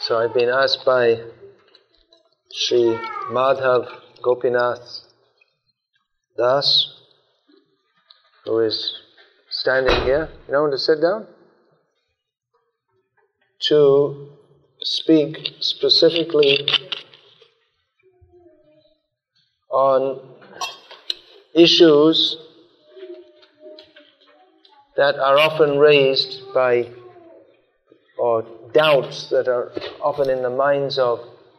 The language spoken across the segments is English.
So I've been asked by Sri Madhav Gopinath Das, who is standing here, you know, to sit down, to speak specifically on issues that are often raised by, or doubts that are often in the minds of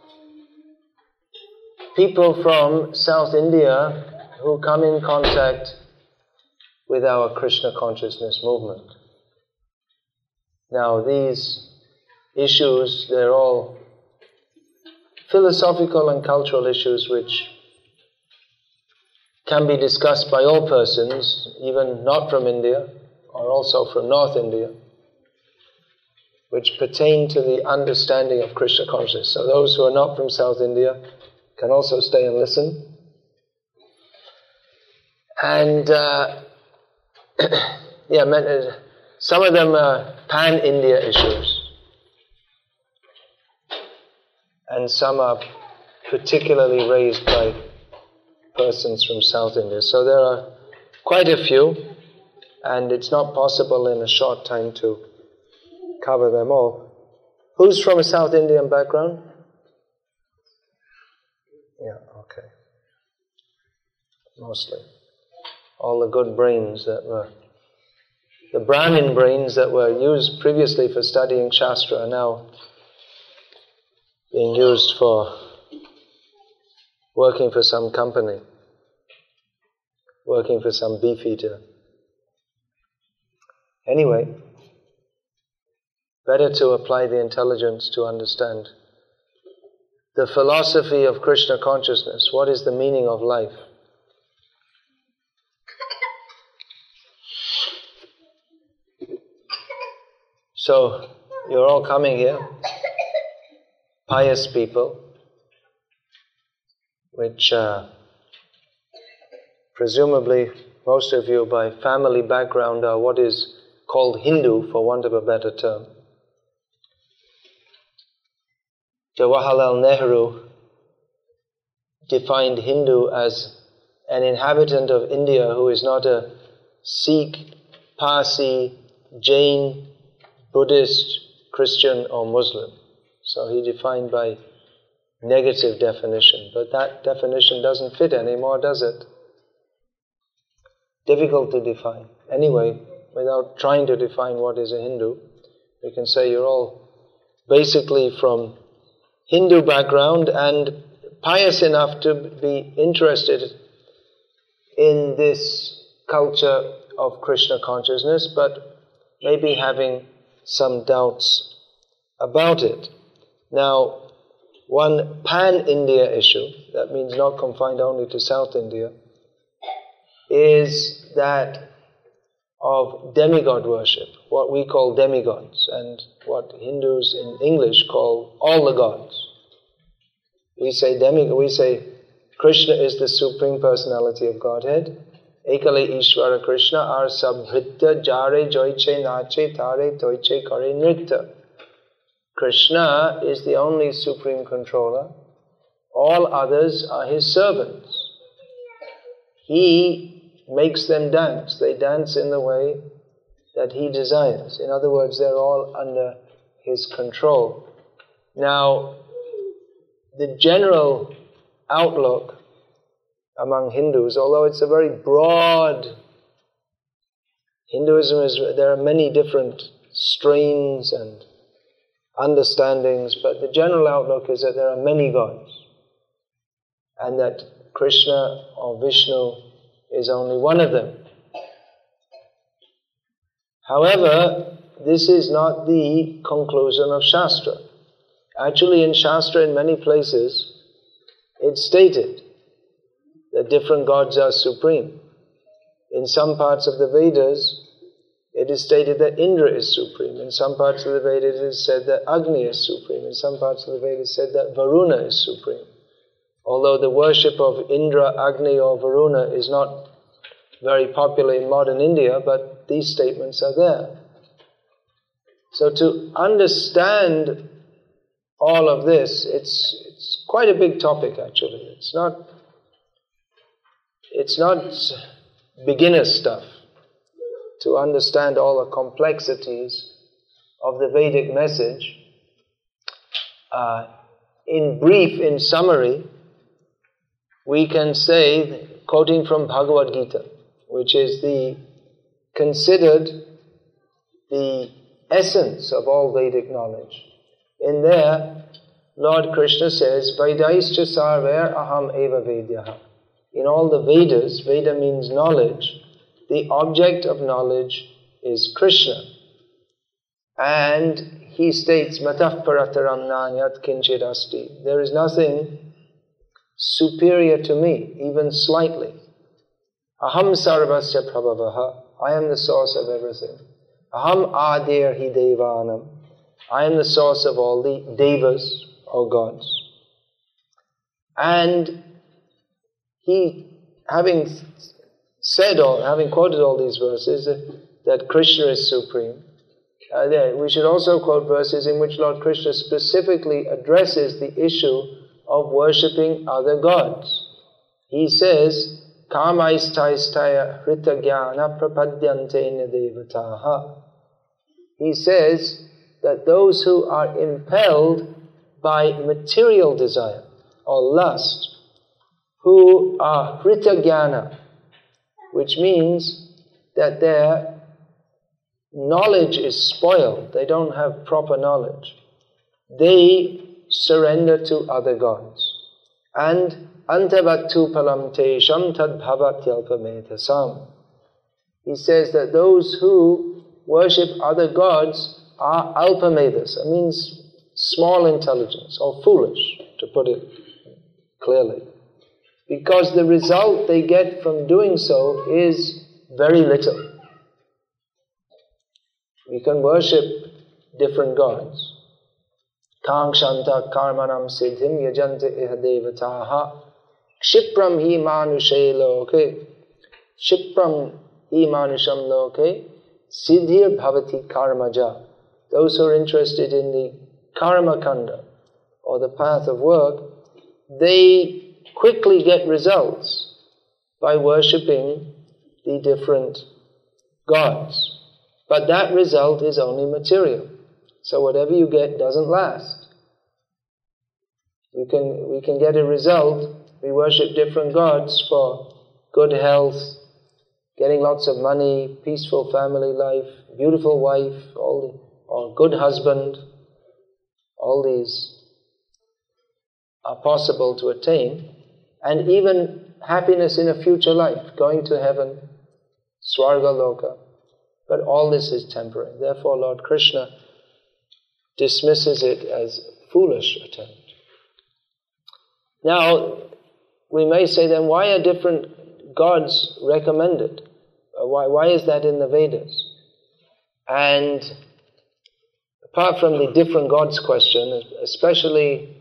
people from South India who come in contact with our Krishna consciousness movement. Now these issues, they're all philosophical and cultural issues which can be discussed by all persons, even not from India, or also from North India, which pertain to the understanding of Krishna consciousness. So those who are not from South India can also stay and listen. And some of them are pan-India issues, and some are particularly raised by persons from South India. So there are quite a few, and it's not possible in a short time to cover them all. Who's from a South Indian background? Yeah, okay. Mostly. All the good brains that were, the Brahmin brains that were used previously for studying Shastra are now being used for working for some company, working for some beefeater. Anyway, better to apply the intelligence to understand the philosophy of Krishna consciousness. What is the meaning of life? So, you're all coming here, pious people, which presumably most of you by family background are what is called Hindu, for want of a better term. Jawaharlal Nehru defined Hindu as an inhabitant of India who is not a Sikh, Parsi, Jain, Buddhist, Christian or Muslim. So he defined by negative definition, but that definition doesn't fit anymore, does it? Difficult to define. Anyway, without trying to define what is a Hindu, we can say you're all basically from Hindu background and pious enough to be interested in this culture of Krishna consciousness, but maybe having some doubts about it. Now, one pan-India issue, that means not confined only to South India, is that of demigod worship, what we call demigods, and what Hindus in English call all the gods. We say demigod, we say Krishna is the Supreme Personality of Godhead. Ekale Ishvara Krishna ar sabhritya jare joiche nache tare toiche kare nritya. Krishna is the only Supreme Controller. All others are His servants. He makes them dance. They dance in the way that He desires. In other words, they're all under His control. Now, the general outlook among Hindus, although it's a very broad, there are many different strains and understandings, but the general outlook is that there are many gods, and that Krishna or Vishnu is only one of them. However, this is not the conclusion of Shastra. Actually, in Shastra, in many places, it's stated that different gods are supreme. In some parts of the Vedas, it is stated that Indra is supreme. In some parts of the Vedas, it is said that Agni is supreme. In some parts of the Vedas, it is said that Varuna is supreme. Although the worship of Indra, Agni or Varuna is not very popular in modern India, but these statements are there. So to understand all of this, it's quite a big topic actually. It's not beginner stuff to understand all the complexities of the Vedic message. In brief, in summary, we can say, quoting from Bhagavad Gita, which is considered the essence of all Vedic knowledge. In there, Lord Krishna says, Vedaischa sarver aham eva vedyaha. In all the Vedas, Veda means knowledge, the object of knowledge is Krishna. And he states, Matah parataram nanyat kinchid asti. There is nothing superior to me, even slightly. Aham sarvasya prabhavaha. I am the source of everything. Aham adir hi devanam. I am the source of all the devas, or gods. And he, having quoted all these verses, that Krishna is supreme, we should also quote verses in which Lord Krishna specifically addresses the issue of worshipping other gods. He says, Kamaistaistaya hritagyana prapadyantena devataha. He says that those who are impelled by material desire or lust, who are hritagyana, which means that their knowledge is spoiled, they don't have proper knowledge, they surrender to other gods. And antavattu palam tesham tad bhavatyalpametasam. He says that those who worship other gods are alpamedas. It means small intelligence, or foolish, to put it clearly. Because the result they get from doing so is very little. We can worship different gods. Kangshanta karmanam siddhim yajanta iha devataha kshipram hi manushe loke kshipram hi manusham loke siddhir bhavati karmaja. Those who are interested in the karma kanda, or the path of work, they quickly get results by worshipping the different gods. But that result is only material. So whatever you get doesn't last. We can get a result. We worship different gods for good health, getting lots of money, peaceful family life, beautiful wife, or good husband. All these are possible to attain. And even happiness in a future life, going to heaven, Swarga Loka. But all this is temporary. Therefore, Lord Krishna dismisses it as foolish attempt. Now, we may say then, why are different gods recommended? Why is that in the Vedas? And apart from the different gods question, especially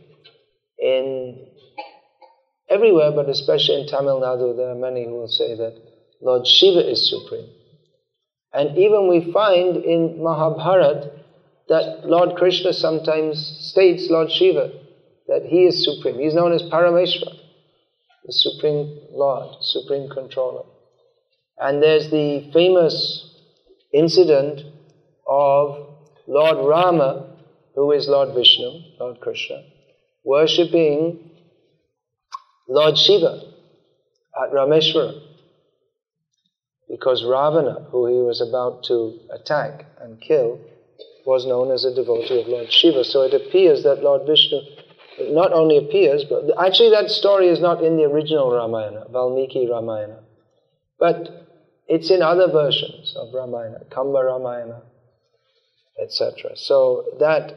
everywhere, but especially in Tamil Nadu, there are many who will say that Lord Shiva is supreme. And even we find in Mahabharata that Lord Krishna sometimes states Lord Shiva, that he is supreme. He is known as Parameshwar, the supreme Lord, supreme controller. And there's the famous incident of Lord Rama, who is Lord Vishnu, Lord Krishna, worshipping Lord Shiva at Rameshwara. Because Ravana, who he was about to attack and kill, was known as a devotee of Lord Shiva. So it appears that Lord Vishnu, not only appears, but actually that story is not in the original Ramayana, Valmiki Ramayana, but it's in other versions of Ramayana, Kamba Ramayana, etc. So that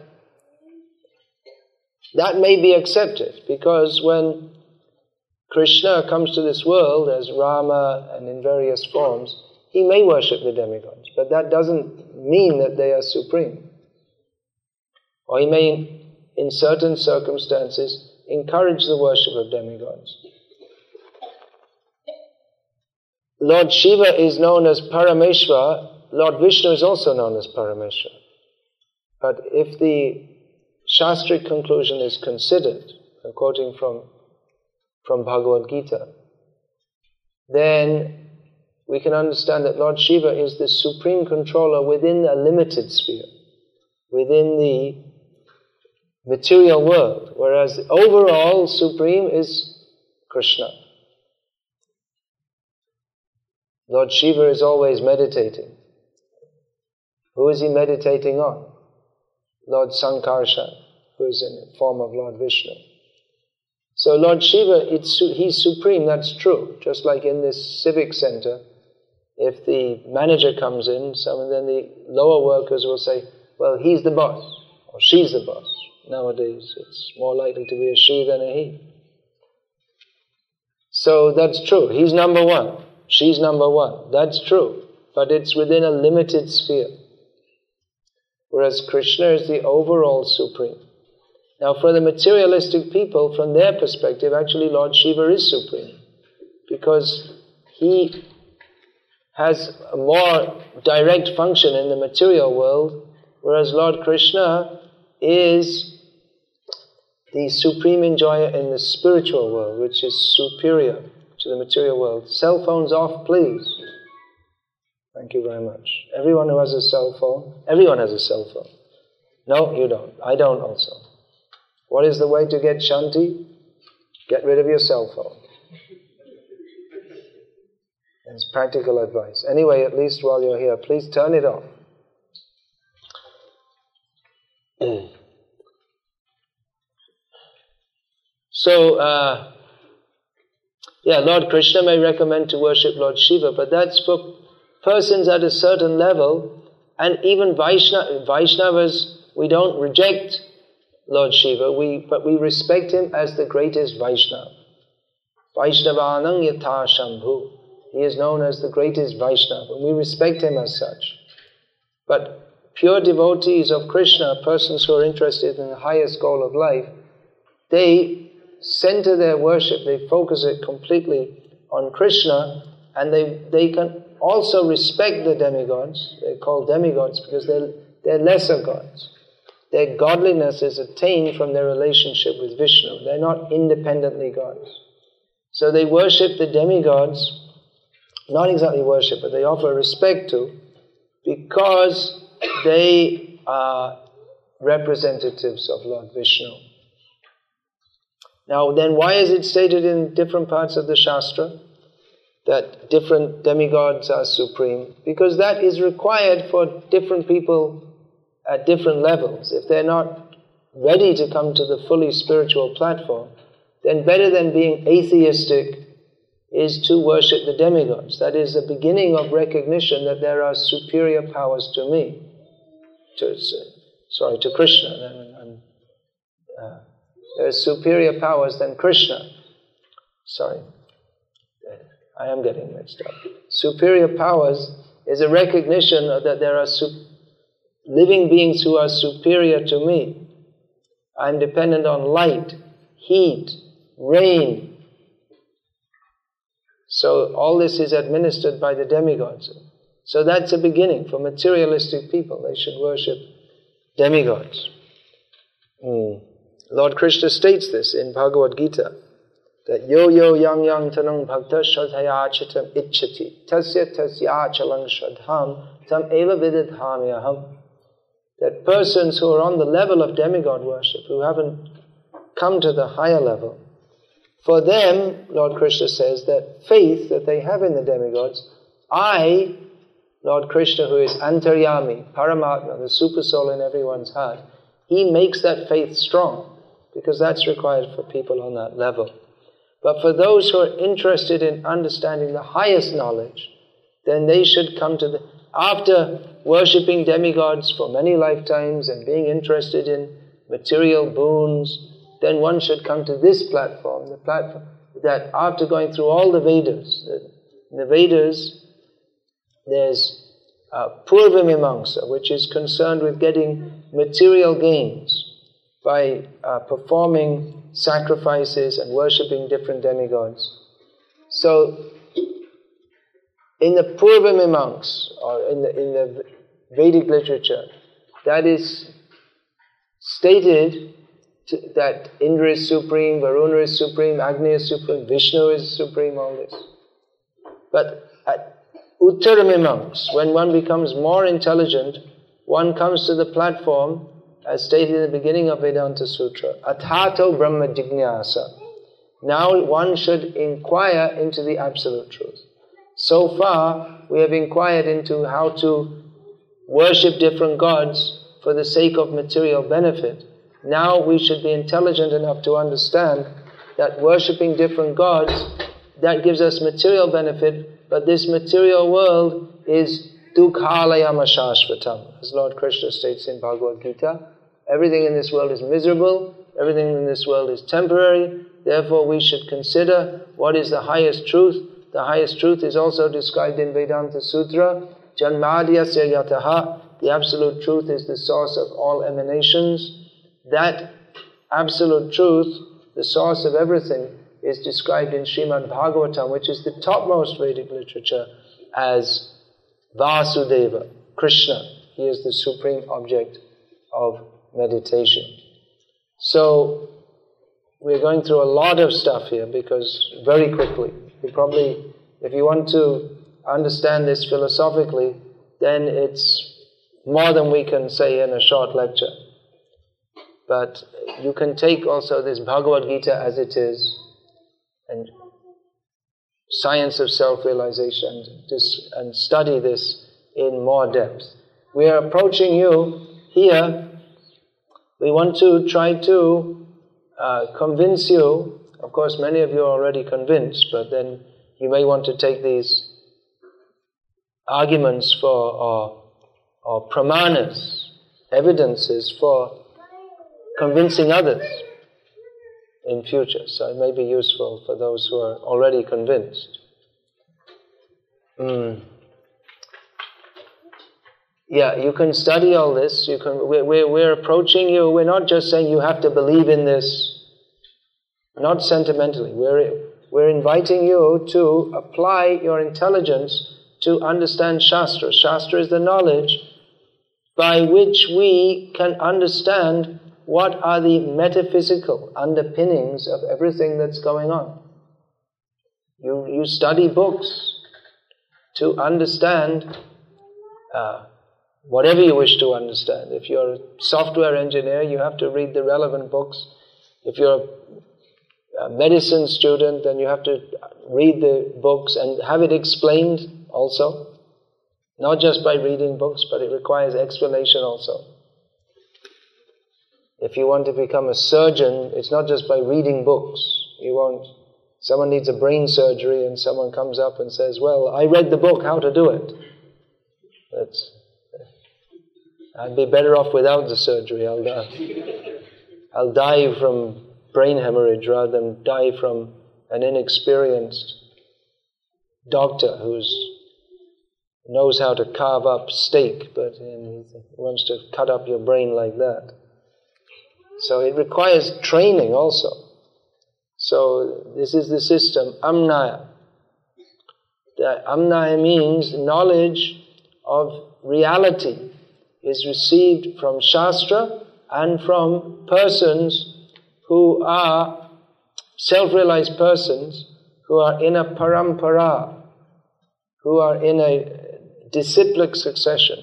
may be accepted, because when Krishna comes to this world as Rama and in various forms, he may worship the demigods, but that doesn't mean that they are supreme. Or he may, in certain circumstances, encourage the worship of demigods. Lord Shiva is known as Parameshwar, Lord Vishnu is also known as Parameshwar. But if the Shastric conclusion is considered, quoting from Bhagavad Gita, then we can understand that Lord Shiva is the supreme controller within a limited sphere, within the material world, whereas the overall supreme is Krishna. Lord Shiva is always meditating. Who is he meditating on? Lord Sankarshan, who is in the form of Lord Vishnu. So Lord Shiva, he's supreme, that's true. Just like in this civic center, if the manager comes in, then the lower workers will say, well, he's the boss, or she's the boss. Nowadays, it's more likely to be a she than a he. So that's true. He's number one. She's number one. That's true. But it's within a limited sphere. Whereas Krishna is the overall supreme. Now for the materialistic people, from their perspective, actually Lord Shiva is supreme. Because he has a more direct function in the material world, whereas Lord Krishna is the supreme enjoyer in the spiritual world, which is superior to the material world. Cell phones off, please. Thank you very much. Everyone who has a cell phone, everyone has a cell phone. No, you don't. I don't also. What is the way to get Shanti? Get rid of your cell phone. It's practical advice. Anyway, at least while you're here, please turn it off. So, Lord Krishna may recommend to worship Lord Shiva, but that's for persons at a certain level, and even Vaishnavas, we don't reject Lord Shiva, but we respect him as the greatest Vaishnava. Vaishnavanang yatha Shambhu. He is known as the greatest Vaishnava, and we respect him as such. But pure devotees of Krishna, persons who are interested in the highest goal of life, they center their worship, they focus it completely on Krishna, and they can also respect the demigods. They're called demigods because they're lesser gods. Their godliness is attained from their relationship with Vishnu. They're not independently gods. So they worship the demigods, not exactly worship, but they offer respect to, because they are representatives of Lord Vishnu. Now then, why is it stated in different parts of the Shastra that different demigods are supreme? Because that is required for different people at different levels. If they're not ready to come to the fully spiritual platform, then better than being atheistic is to worship the demigods. That is the beginning of recognition that there are superior powers to me. To Krishna. There are superior powers than Krishna. I am getting mixed up. Superior powers is a recognition that there are living beings who are superior to me. I'm dependent on light, heat, rain. So all this is administered by the demigods. So that's a beginning for materialistic people. They should worship demigods. Lord Krishna states this in Bhagavad Gita, that yo yang tanang bhakta shraddhaya chitam ichchati tasya achalang shraddham tam eva vididhami aham. That persons who are on the level of demigod worship, who haven't come to the higher level, for them, Lord Krishna says that faith that they have in the demigods, I, Lord Krishna, who is Antaryami, Paramatma, the super soul in everyone's heart, he makes that faith strong, because that's required for people on that level. But for those who are interested in understanding the highest knowledge, then they should come to after worshipping demigods for many lifetimes and being interested in material boons, then one should come to this platform, the platform that after going through all the Vedas, in the Vedas there's Purvamimamsa, which is concerned with getting material gains by performing sacrifices and worshipping different demigods. So, in the Purvamimamsa, or in the Vedic literature, that is stated that Indra is supreme, Varuna is supreme, Agni is supreme, Vishnu is supreme, all this. But at Uttaramimams, when one becomes more intelligent, one comes to the platform, as stated in the beginning of Vedanta Sutra, Athato Brahma Jignasa. Now one should inquire into the absolute truth. So far, we have inquired into how to worship different gods for the sake of material benefit. Now we should be intelligent enough to understand that worshipping different gods, that gives us material benefit, but this material world is dukkhalayama shashvatam. As Lord Krishna states in Bhagavad Gita, everything in this world is miserable, everything in this world is temporary, therefore we should consider what is the highest truth. The highest truth is also described in Vedanta Sutra, Janmadhyasya yataha, the absolute truth is the source of all emanations. That absolute truth, the source of everything, is described in Srimad Bhagavatam, which is the topmost Vedic literature, as Vasudeva, Krishna. He is the supreme object of meditation. So, we're going through a lot of stuff here because very quickly, if you want to understand this philosophically, then it's more than we can say in a short lecture. But you can take also this Bhagavad Gita as it is, and science of self-realization, and study this in more depth. We are approaching you here. We want to try to convince you. Of course, many of you are already convinced, but then you may want to take these arguments for, or pramanas, evidences for convincing others in future. So it may be useful for those who are already convinced. Yeah, you can study all this. We're approaching you. We're not just saying you have to believe in this, not sentimentally. We're inviting you to apply your intelligence to understand Shastra. Shastra is the knowledge by which we can understand what are the metaphysical underpinnings of everything that's going on. You study books to understand whatever you wish to understand. If you're a software engineer, you have to read the relevant books. If you're a medicine student, then you have to read the books and have it explained also. Not just by reading books, but it requires explanation also. If you want to become a surgeon, it's not just by reading books. Someone needs a brain surgery and someone comes up and says, well, I read the book, how to do it. I'd be better off without the surgery. I'll die from brain hemorrhage rather than die from an inexperienced doctor who knows how to carve up steak, but he wants to cut up your brain like that. So it requires training also. So this is the system, Amnaya. The Amnaya means knowledge of reality is received from Shastra and from persons who are self-realized persons who are in a parampara, who are in a disciplic succession,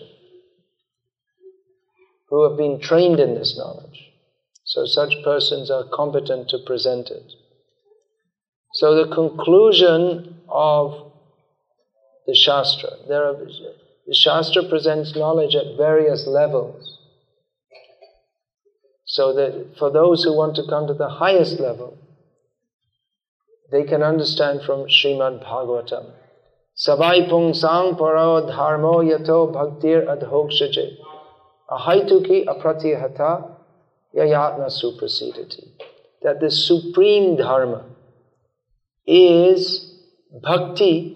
who have been trained in this knowledge. So such persons are competent to present it. So the conclusion of the Shastra, the Shastra presents knowledge at various levels. So that for those who want to come to the highest level, they can understand from Srimad Bhagavatam. Savai pungsang paro dharmo yato bhaktir adhokshaje ahaituki apratihata yayatna suprasidati. That the supreme dharma is bhakti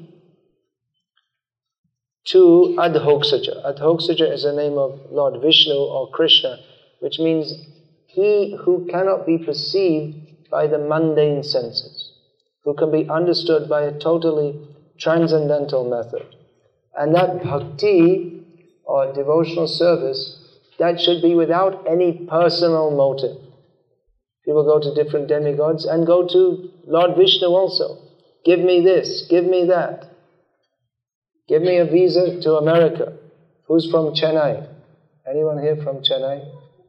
to adhoksaja. Adhoksaja is the name of Lord Vishnu or Krishna, which means he who cannot be perceived by the mundane senses, who can be understood by a totally transcendental method. And that bhakti, or devotional service, that should be without any personal motive. People go to different demigods and go to Lord Vishnu also. Give me this, give me that. Give me a visa to America. Who's from Chennai? Anyone here from Chennai?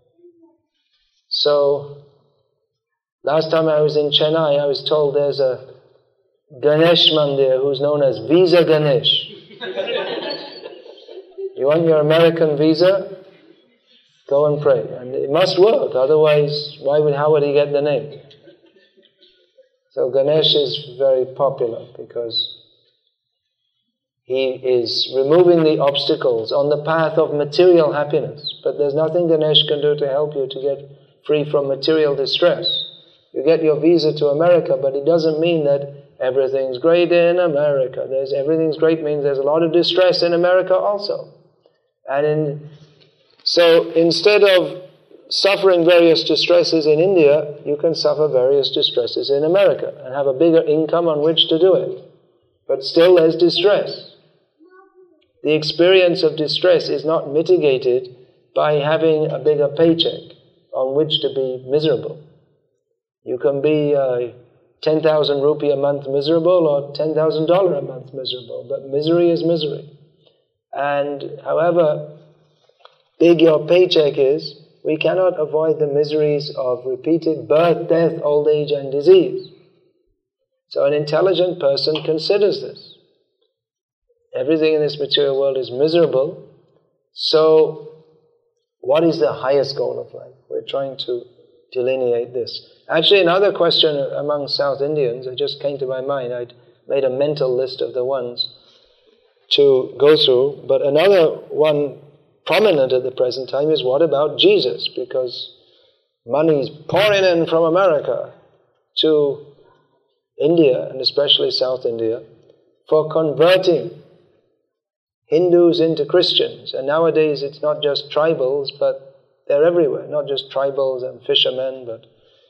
So, last time I was in Chennai, I was told there's a Ganesh Mandir who's known as Visa Ganesh. You want your American visa? Go and pray. And it must work, otherwise how would he get the name? So Ganesh is very popular because he is removing the obstacles on the path of material happiness. But there's nothing Ganesh can do to help you to get free from material distress. You get your visa to America, but it doesn't mean that everything's great in America. Everything's great means there's a lot of distress in America also. So instead of suffering various distresses in India, you can suffer various distresses in America and have a bigger income on which to do it. But still there's distress. The experience of distress is not mitigated by having a bigger paycheck on which to be miserable. You can be 10,000 rupee a month miserable or $10,000 a month miserable, but misery is misery. And however big your paycheck is, we cannot avoid the miseries of repeated birth, death, old age and disease. So an intelligent person considers this. Everything in this material world is miserable, so what is the highest goal of life? We're trying to delineate this. Actually, another question among South Indians, it just came to my mind. I'd made a mental list of the ones to go through, but another one prominent at the present time is what about Jesus? Because money's pouring in from America to India, and especially South India, for converting Hindus into Christians. And nowadays it's not just tribals, but they're everywhere. Not just tribals and fishermen, but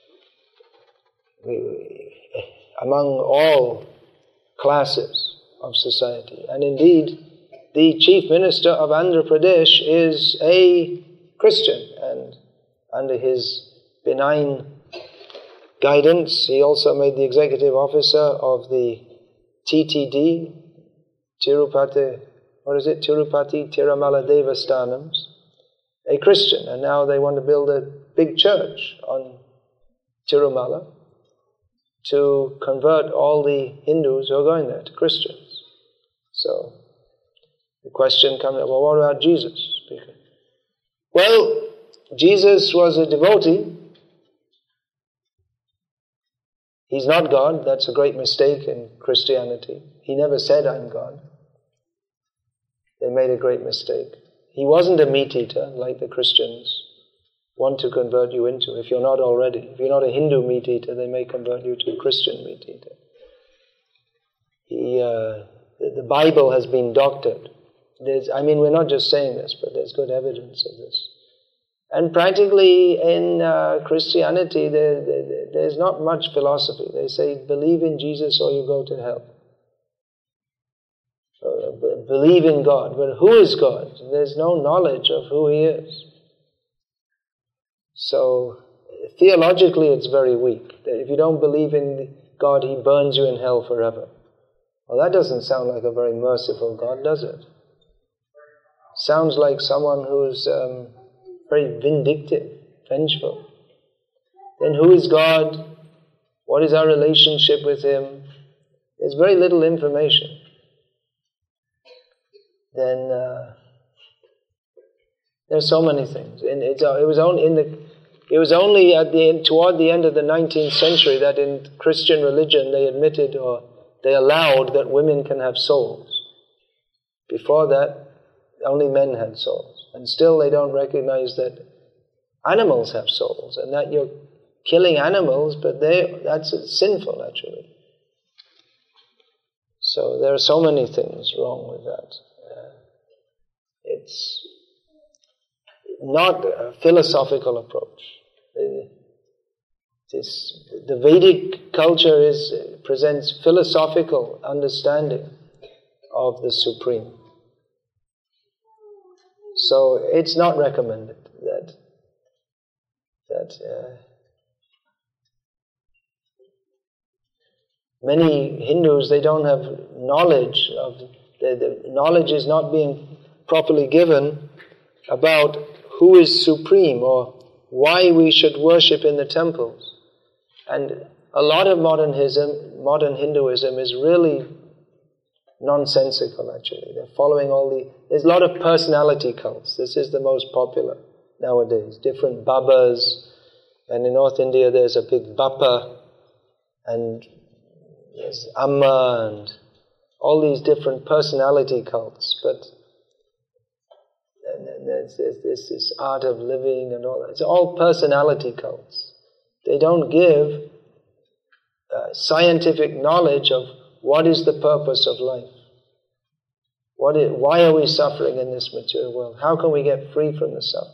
among all classes of society. And indeed, the Chief Minister of Andhra Pradesh is a Christian, and under his benign guidance, he also made the executive officer of the TTD, Tirupati Tirumala Devasthanams, a Christian, and now they want to build a big church on Tirumala to convert all the Hindus who are going there to Christians. So the question comes up, well, what about Jesus? Well, Jesus was a devotee. He's not God. That's a great mistake in Christianity. He never said, I'm God. They made a great mistake. He wasn't a meat eater like the Christians want to convert you into, if you're not already. If you're not a Hindu meat eater, they may convert you to a Christian meat eater. The Bible has been doctored. We're not just saying this, but there's good evidence of this. And practically in Christianity, there's not much philosophy. They say, believe in Jesus or you go to hell. Believe in God. But who is God? There's no knowledge of who He is. So, theologically it's very weak. If you don't believe in God, He burns you in hell forever. Well, that doesn't sound like a very merciful God, does it? Sounds like someone who's very vindictive, vengeful. Then who is God? What is our relationship with Him? There's very little information. Then there's so many things. And it was only toward the end of the 19th century that in Christian religion they admitted or they allowed that women can have souls. Before that, only men had souls. And still they don't recognize that animals have souls and that you're killing animals, but that's sinful actually. So there are so many things wrong with that. It's not a philosophical approach. The Vedic culture presents philosophical understanding of the Supreme. So it's not recommended that many Hindus, they don't have knowledge of, the knowledge is not being properly given about who is supreme or why we should worship in the temples. And a lot of modern Hinduism is really nonsensical, actually. They're following there's a lot of personality cults. This is the most popular nowadays. Different Babas, and in North India there's a big Bappa, and there's Amma, and all these different personality cults. But there's this art of living and all that. It's all personality cults. They don't give scientific knowledge of what is the purpose of life. Why are we suffering in this material world? How can we get free from the suffering?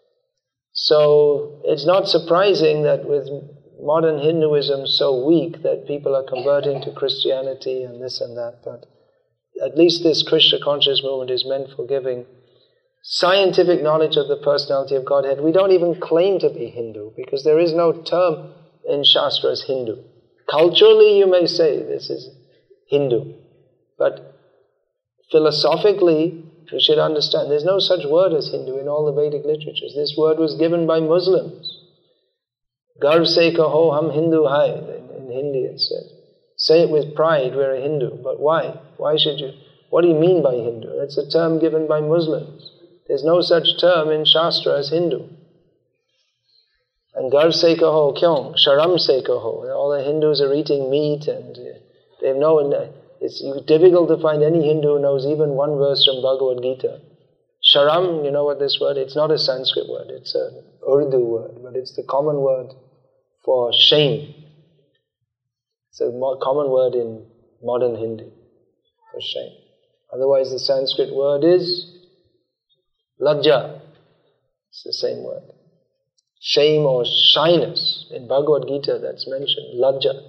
So it's not surprising that with modern Hinduism so weak that people are converting to Christianity and this and that, but at least this Krishna conscious movement is meant for giving scientific knowledge of the personality of Godhead. We don't even claim to be Hindu because there is no term in Shastra as Hindu. Culturally you may say this is Hindu, but philosophically you should understand there's no such word as Hindu in all the Vedic literatures. This word was given by Muslims. Garv se kaho hum Hindu hai, in Hindi it says. Say it with pride, we're a Hindu. But why? Why should you? What do you mean by Hindu? That's a term given by Muslims. There's no such term in Shastra as Hindu. And Garv se kaho kyong, sharam se kaho. All the Hindus are eating meat and they have it's difficult to find any Hindu who knows even one verse from Bhagavad Gita. Sharam, you know what this word? It's not a Sanskrit word, it's an Urdu word, but it's the common word for shame. It's a common word in modern Hindi for shame. Otherwise the Sanskrit word is lajja. It's the same word. Shame or shyness. In Bhagavad Gita that's mentioned, lajja.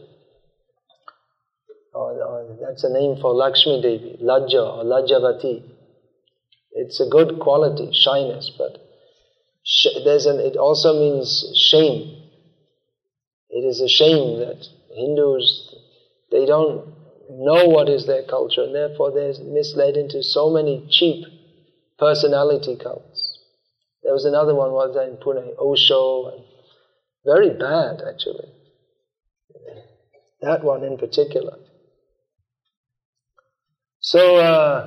Or that's a name for Lakshmi Devi, Lajja or Lajjavati. It's a good quality, shyness, but it also means shame. It is a shame that Hindus, they don't know what is their culture and therefore they're misled into so many cheap personality cults. There was another one was in Pune, Osho, and very bad actually. That one in particular. So,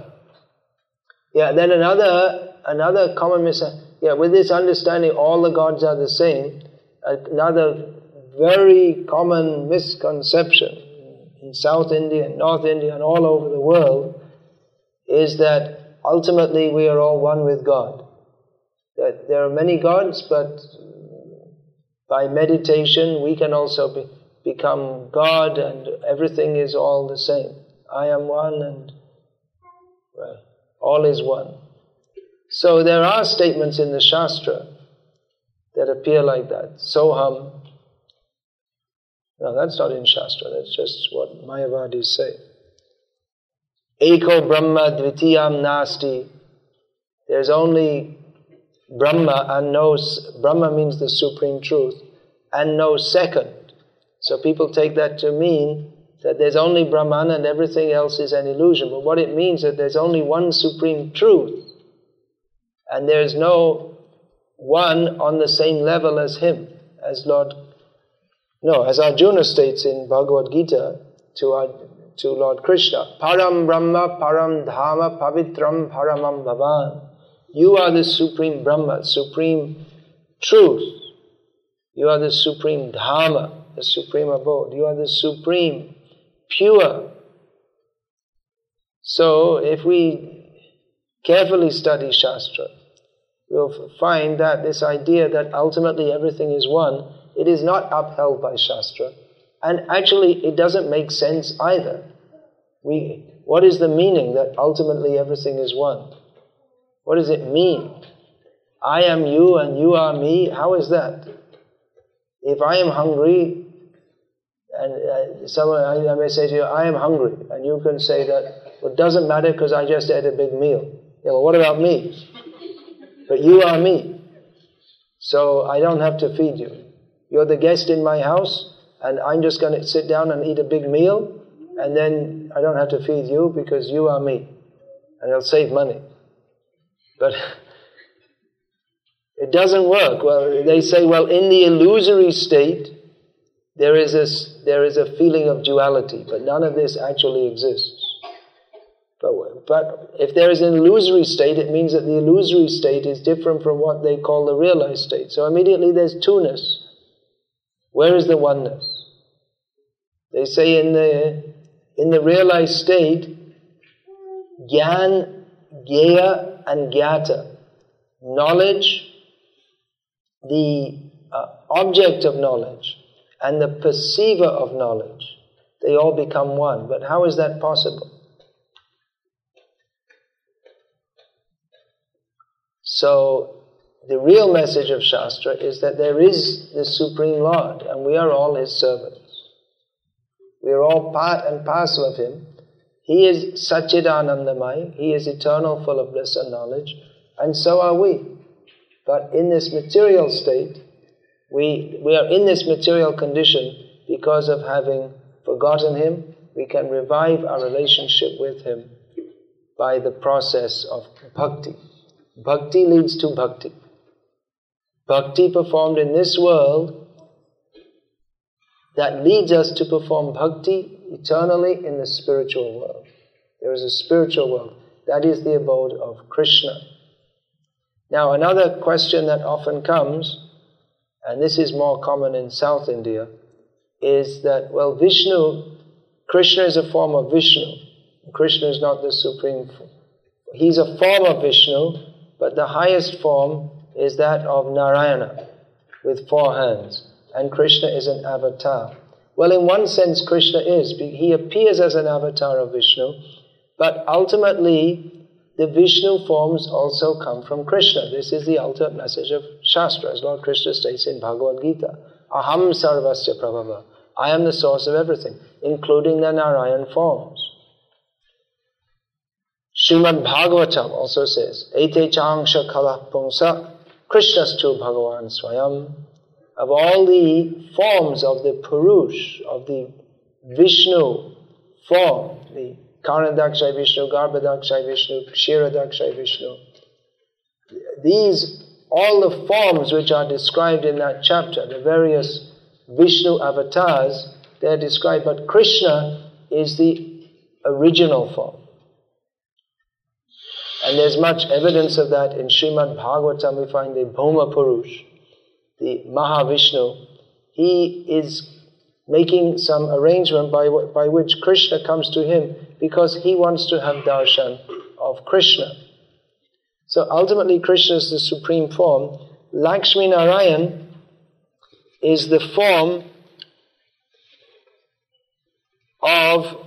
then another common with this understanding all the gods are the same, another very common misconception in South India and North India and all over the world is that ultimately we are all one with God. That there are many gods, but by meditation we can also become God and everything is all the same. I am one and all is one. So there are statements in the Shastra that appear like that. Soham. No, that's not in Shastra, that's just what Mayavadis say. Eko Brahma Dvitiyam Nasti. There's only Brahma and Brahma means the supreme truth, and no second. So people take that to mean that there's only Brahman and everything else is an illusion. But what it means is that there's only one supreme truth, and there's no one on the same level as him, as Arjuna states in Bhagavad Gita to Lord Krishna, Param Brahma, Param Dhamma, Pavitram Paramam Bhavan. You are the supreme Brahma, supreme truth. You are the supreme Dhamma, the supreme abode. You are the supreme pure. So if we carefully study Shastra, we'll find that this idea that ultimately everything is one, it is not upheld by Shastra. And actually it doesn't make sense either. What is the meaning that ultimately everything is one? What does it mean? I am you and you are me, how is that? If I am hungry, and I may say to you, I am hungry, and you can say that, well, it doesn't matter because I just ate a big meal. Yeah, well, what about me? But you are me. So I don't have to feed you. You're the guest in my house, and I'm just going to sit down and eat a big meal, and then I don't have to feed you because you are me. And it'll save money. But it doesn't work. Well, they say, well, in the illusory state, there is a feeling of duality, but none of this actually exists. But if there is an illusory state, it means that the illusory state is different from what they call the realized state. So immediately there's two-ness. Where is the oneness? They say in the realized state, Gyan, Gyeya and Gyata, knowledge, the object of knowledge, and the perceiver of knowledge, they all become one. But how is that possible? So, the real message of Shastra is that there is the Supreme Lord, and we are all His servants. We are all part and parcel of Him. He is Satchidanandamai, He is eternal, full of bliss and knowledge, and so are we. But in this material state, we are in this material condition because of having forgotten Him. We can revive our relationship with Him by the process of bhakti. Bhakti leads to bhakti. Bhakti performed in this world, that leads us to perform bhakti eternally in the spiritual world. There is a spiritual world. That is the abode of Krishna. Now, another question that often comes, and this is more common in South India, is that, well, Krishna is a form of Vishnu. Krishna is not the supreme form. He's a form of Vishnu, but the highest form is that of Narayana, with 4 hands. And Krishna is an avatar. Well, in one sense, Krishna is. He appears as an avatar of Vishnu, but ultimately, the Vishnu forms also come from Krishna. This is the ultimate message of Shastra, as Lord Krishna states in Bhagavad Gita. Aham sarvasya prabhava. I am the source of everything, including the Narayan forms. Srimad Bhagavatam also says, Ete changsha kala pungsa Krishnastu Bhagavan Swayam. Of all the forms of the Purush, of the Vishnu form, the Karnadakshay Vishnu, Garbhadakshay Vishnu, Kshiradakshay Vishnu, all the forms which are described in that chapter, the various Vishnu avatars, they are described, but Krishna is the original form. And there's much evidence of that in Srimad Bhagavatam. We find the Bhoma Purush, the Mahavishnu. He is making some arrangement by which Krishna comes to him because he wants to have darshan of Krishna. So ultimately Krishna is the supreme form. Lakshmi Narayan is the form of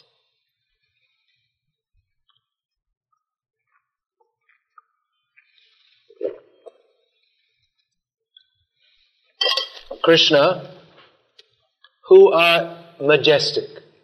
Krishna, who are majestic.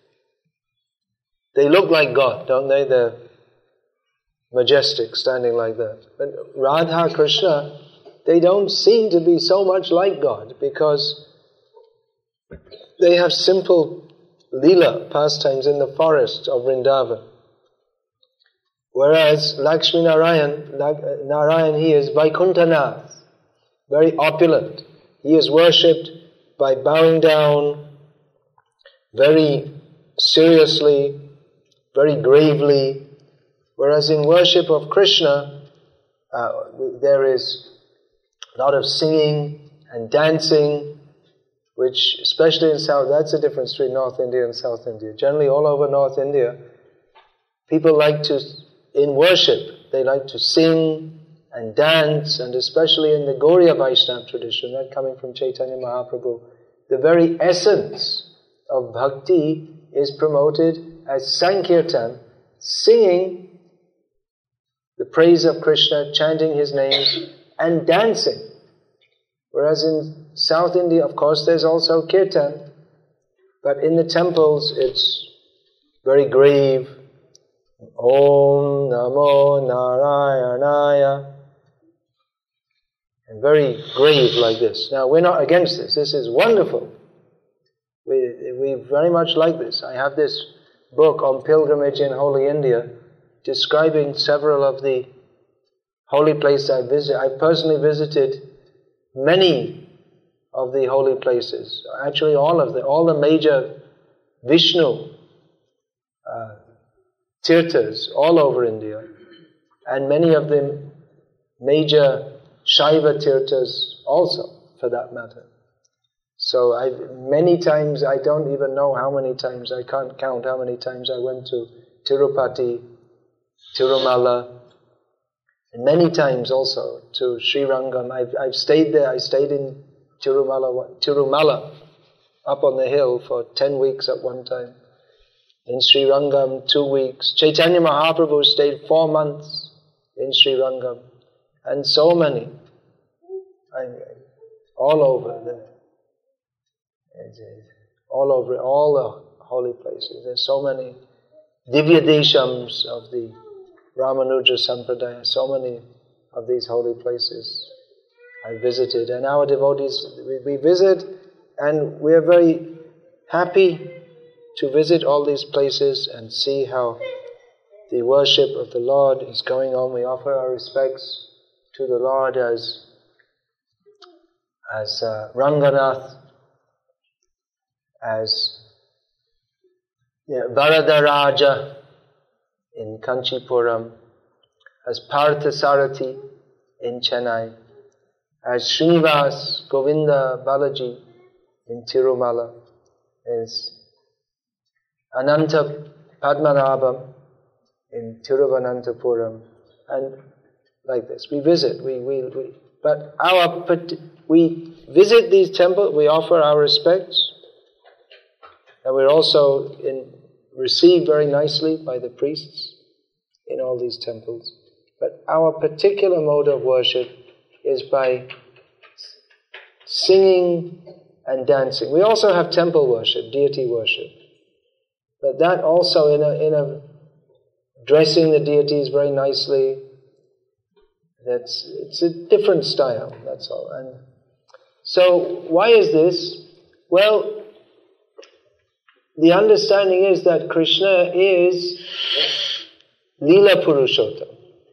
They look like God, don't they? They're majestic, standing like that. But Radha, Krishna, they don't seem to be so much like God because they have simple lila pastimes in the forest of Vrindavan. Whereas Lakshmi Narayan, he is Vaikuntanath, very opulent. He is worshipped by bowing down very seriously, very gravely. Whereas in worship of Krishna, there is a lot of singing and dancing, which especially in South, that's the difference between North India and South India. Generally all over North India, people like to, in worship, they like to sing and dance, and especially in the Gauriya Vaishnava tradition, that coming from Chaitanya Mahaprabhu, the very essence of bhakti is promoted as Sankirtan, singing the praise of Krishna, chanting His names, and dancing. Whereas in South India, of course, there's also Kirtan, but in the temples it's very grave. Om Namo Narayanaya. and very grave like this. Now, we're not against this. This is wonderful. We very much like this. I have this book on pilgrimage in Holy India describing several of the holy places I visited. I personally visited many of the holy places. Actually, all the major Vishnu tirthas all over India, and many of the major Shaiva tirthas also, for that matter. So many times, I don't even know how many times, I can't count how many times I went to Tirupati, Tirumala, and many times also to Srirangam. I've stayed there. I stayed in Tirumala, up on the hill for 10 weeks at one time. In Srirangam, 2 weeks. Chaitanya Mahaprabhu stayed 4 months in Srirangam. And so many. All over there. All over, all the holy places. There's so many Divya Deshams of the Ramanuja Sampradaya, so many of these holy places I visited. And our devotees, we visit, and we are very happy to visit all these places and see how the worship of the Lord is going on. We offer our respects to the Lord as Ranganath, as Varadaraja in Kanchipuram, as Parthasarathi in Chennai, as Srinivas Govinda Balaji in Tirumala, as Ananta Padmanabham in Tiruvananthapuram, and like this. We visit, but we visit these temples, we offer our respects, and we're also received very nicely by the priests in all these temples. But our particular mode of worship is by singing and dancing. We also have temple worship, deity worship. But that also in a dressing the deities very nicely, it's a different style, that's all. And so why is this? Well, the understanding is that Krishna is Leela Purushottam.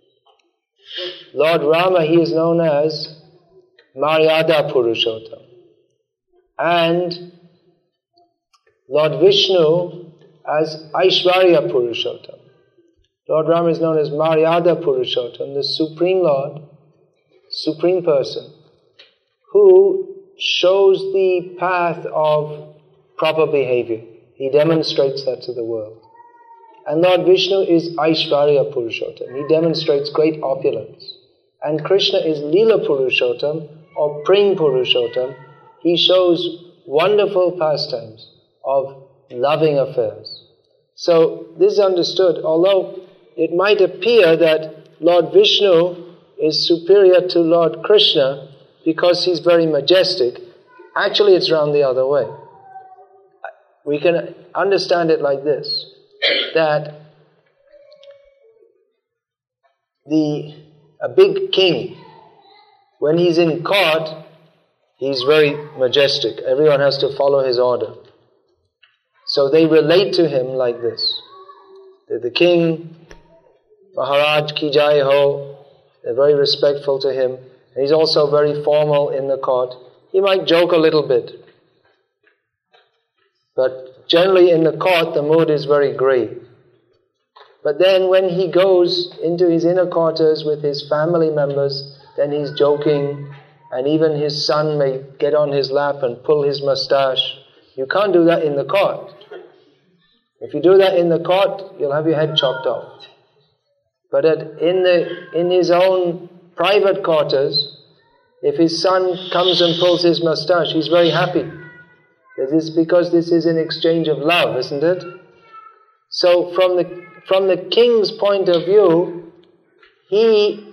Lord Rama, he is known as Maryada Purushottam. And Lord Vishnu as Aishwarya Purushottam. Lord Rama is known as Maryada Purushottam, the Supreme Lord, Supreme Person, who shows the path of proper behavior. He demonstrates that to the world. And Lord Vishnu is Aishwarya Purushottam. He demonstrates great opulence. And Krishna is Leela Purushottam or Prem Purushottam. He shows wonderful pastimes of loving affairs. So this is understood, although it might appear that Lord Vishnu is superior to Lord Krishna because he's very majestic. Actually, it's round the other way. We can understand it like this, that a big king, when he's in court, he's very majestic. Everyone has to follow his order. So they relate to him like this. The king, Maharaj ki jai ho, they're very respectful to him. And he's also very formal in the court. He might joke a little bit. But generally in the court, the mood is very grave. But then when he goes into his inner quarters with his family members, then he's joking, and even his son may get on his lap and pull his mustache. You can't do that in the court. If you do that in the court, you'll have your head chopped off. But in his own private quarters, if his son comes and pulls his mustache, he's very happy. It is because this is an exchange of love, isn't it? So from the king's point of view, he's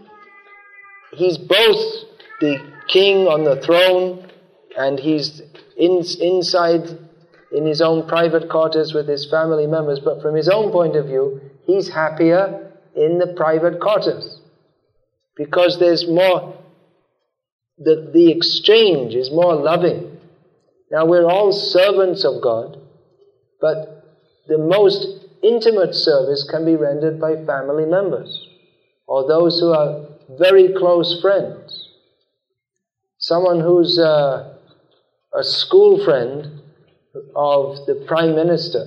both the king on the throne, and he's inside in his own private quarters with his family members, but from his own point of view, he's happier in the private quarters. Because there's more the exchange is more loving. Now we're all servants of God, but the most intimate service can be rendered by family members or those who are very close friends. Someone who's a school friend of the Prime Minister,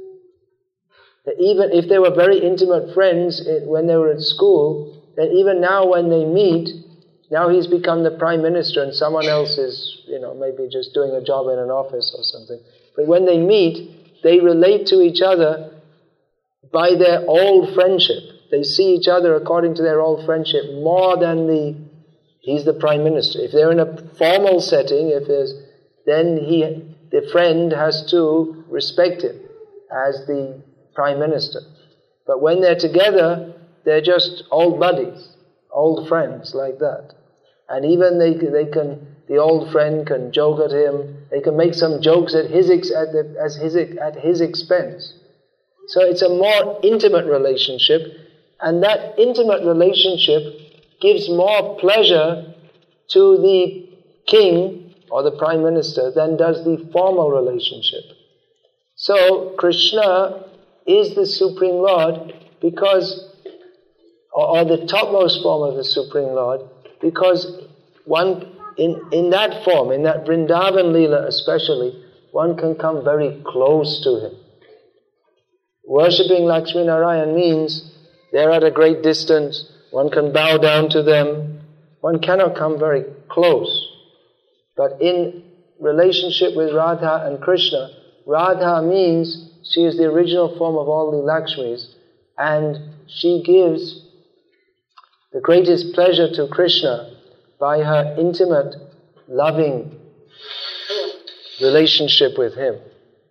even if they were very intimate friends when they were at school, then even now when they meet, now he's become the Prime Minister and someone else is, maybe just doing a job in an office or something. But when they meet, they relate to each other by their old friendship. They see each other according to their old friendship more than he's the Prime Minister. If they're in a formal setting, then the friend has to respect him as the Prime Minister. But when they're together, they're just old buddies, old friends like that. And even the old friend can joke at him. They can make some jokes at his expense. So it's a more intimate relationship, and that intimate relationship gives more pleasure to the king or the Prime Minister than does the formal relationship. So Krishna is the Supreme Lord because, or the topmost form of the Supreme Lord, because one, in that form, in that Vrindavan Leela especially, one can come very close to him. Worshipping Lakshmi Narayan means they're at a great distance, one can bow down to them, one cannot come very close. But in relationship with Radha and Krishna, Radha means she is the original form of all the Lakshmis, and she gives the greatest pleasure to Krishna by her intimate, loving relationship with him.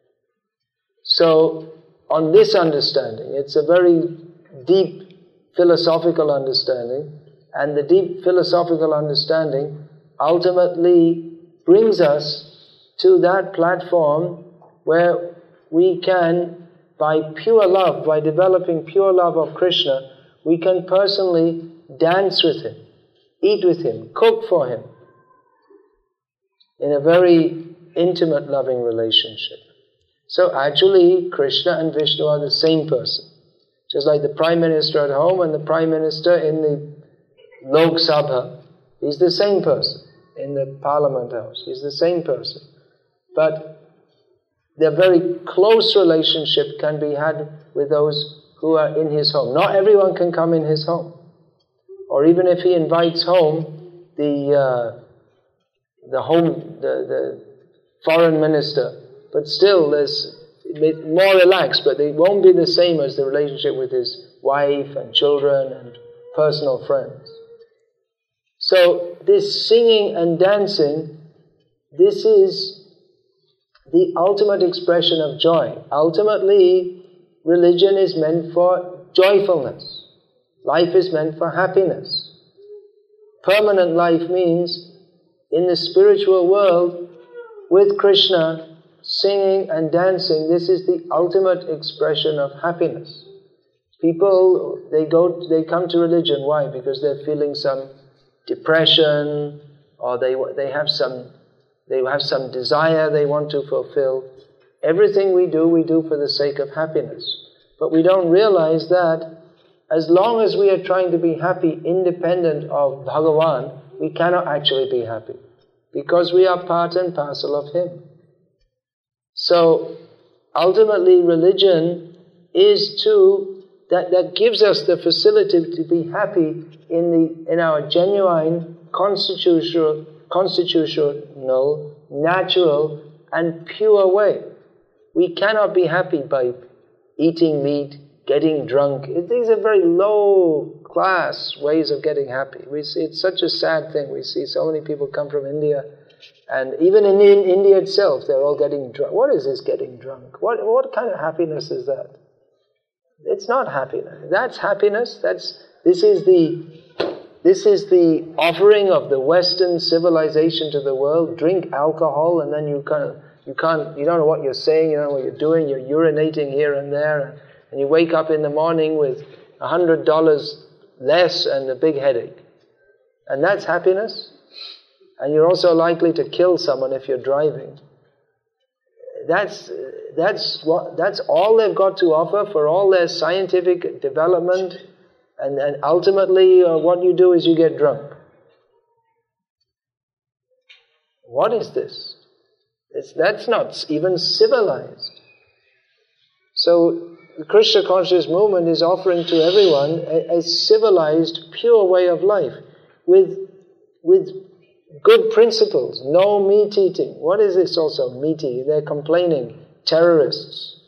So, on this understanding, it's a very deep philosophical understanding, and the deep philosophical understanding ultimately brings us to that platform where we can, by pure love, by developing pure love of Krishna, we can personally dance with him, eat with him, cook for him, in a very intimate, loving relationship. So actually, Krishna and Vishnu are the same person. Just like the Prime Minister at home and the Prime Minister in the Lok Sabha, he's the same person. In the Parliament House, he's the same person. But the very close relationship can be had with those who are in his home. Not everyone can come in his home. Or even if he invites home the foreign minister, but still there's more relaxed, but it won't be the same as the relationship with his wife and children and personal friends. So this singing and dancing, this is the ultimate expression of joy. Ultimately, religion is meant for joyfulness. Life is meant for happiness. Permanent life means, in the spiritual world, with Krishna, singing and dancing, this is the ultimate expression of happiness. People, they come to religion. Why? Because they're feeling some depression, or they have some desire they want to fulfill. Everything we do for the sake of happiness. But we don't realize that as long as we are trying to be happy independent of Bhagavan, we cannot actually be happy, because we are part and parcel of him. So ultimately, religion is that gives us the facility to be happy in our genuine, constitutional, natural, and pure way. We cannot be happy by eating meat, getting drunk. These are very low-class ways of getting happy. It's such a sad thing. We see so many people come from India, and even in India itself, they're all getting drunk. What is this getting drunk? What kind of happiness is that? It's not happiness. That's happiness. This is the offering of the Western civilization to the world. Drink alcohol, and then you don't know what you're saying, you don't know what you're doing. You're urinating here and there, and you wake up in the morning with $100 less and a big headache. And that's happiness. And you're also likely to kill someone if you're driving. That's all they've got to offer for all their scientific development, and ultimately what you do is you get drunk. What is this? That's not even civilized. So the Krishna conscious movement is offering to everyone a civilized, pure way of life with good principles. No meat eating. What is this also, meat eating? They're complaining. Terrorists.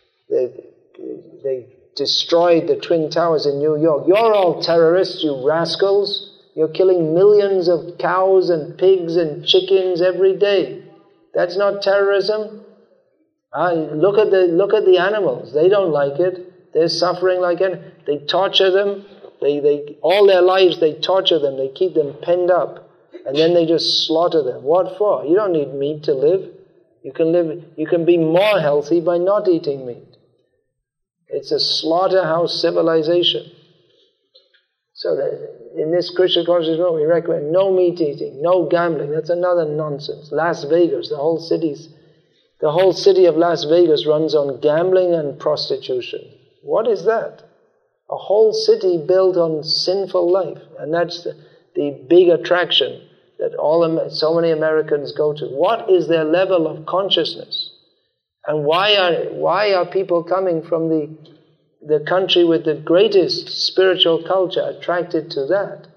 They destroyed the Twin Towers in New York. You're all terrorists, you rascals. You're killing millions of cows and pigs and chickens every day. That's not terrorism. Look at the animals. They don't like it. They're suffering like it. They torture them. They all their lives they torture them. They keep them penned up, and then they just slaughter them. What for? You don't need meat to live. You can live. You can be more healthy by not eating meat. It's a slaughterhouse civilization. So in this Krishna conscious movement, we recommend no meat eating, no gambling. That's another nonsense. Las Vegas, the whole city of Las Vegas runs on gambling and prostitution. What is that? A whole city built on sinful life, and that's the big attraction that so many Americans go to. What is their level of consciousness? And why are people coming from the country with the greatest spiritual culture attracted to that?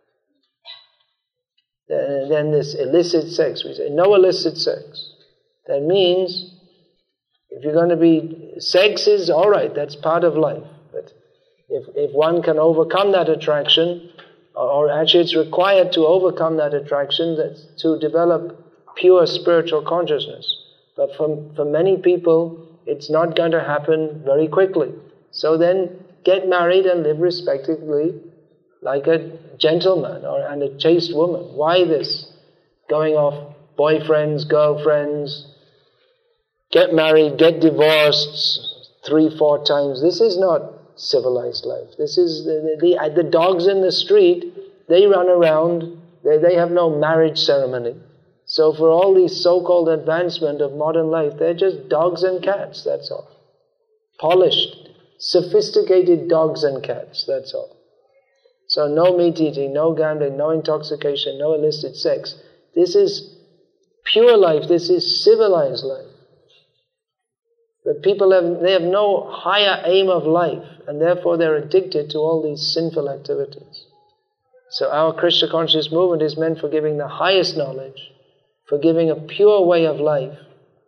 And then this illicit sex. We say, no illicit sex. That means, if you're going to be... Sex is all right, that's part of life. But if one can overcome that attraction, or actually it's required to overcome that attraction to develop pure spiritual consciousness. But for many people, it's not going to happen very quickly. So then, get married and live respectably like a gentleman and a chaste woman. Why this? Going off boyfriends, girlfriends, get married, get divorced 3-4 times. This is not civilized life. This is the dogs in the street, they run around, they have no marriage ceremony. So for all these so-called advancement of modern life, they're just dogs and cats, that's all. Polished, sophisticated dogs and cats, that's all. So no meat eating, no gambling, no intoxication, no illicit sex. This is pure life, this is civilized life. But people have no higher aim of life, and therefore they're addicted to all these sinful activities. So our Krishna conscious movement is meant for giving the highest knowledge, for giving a pure way of life,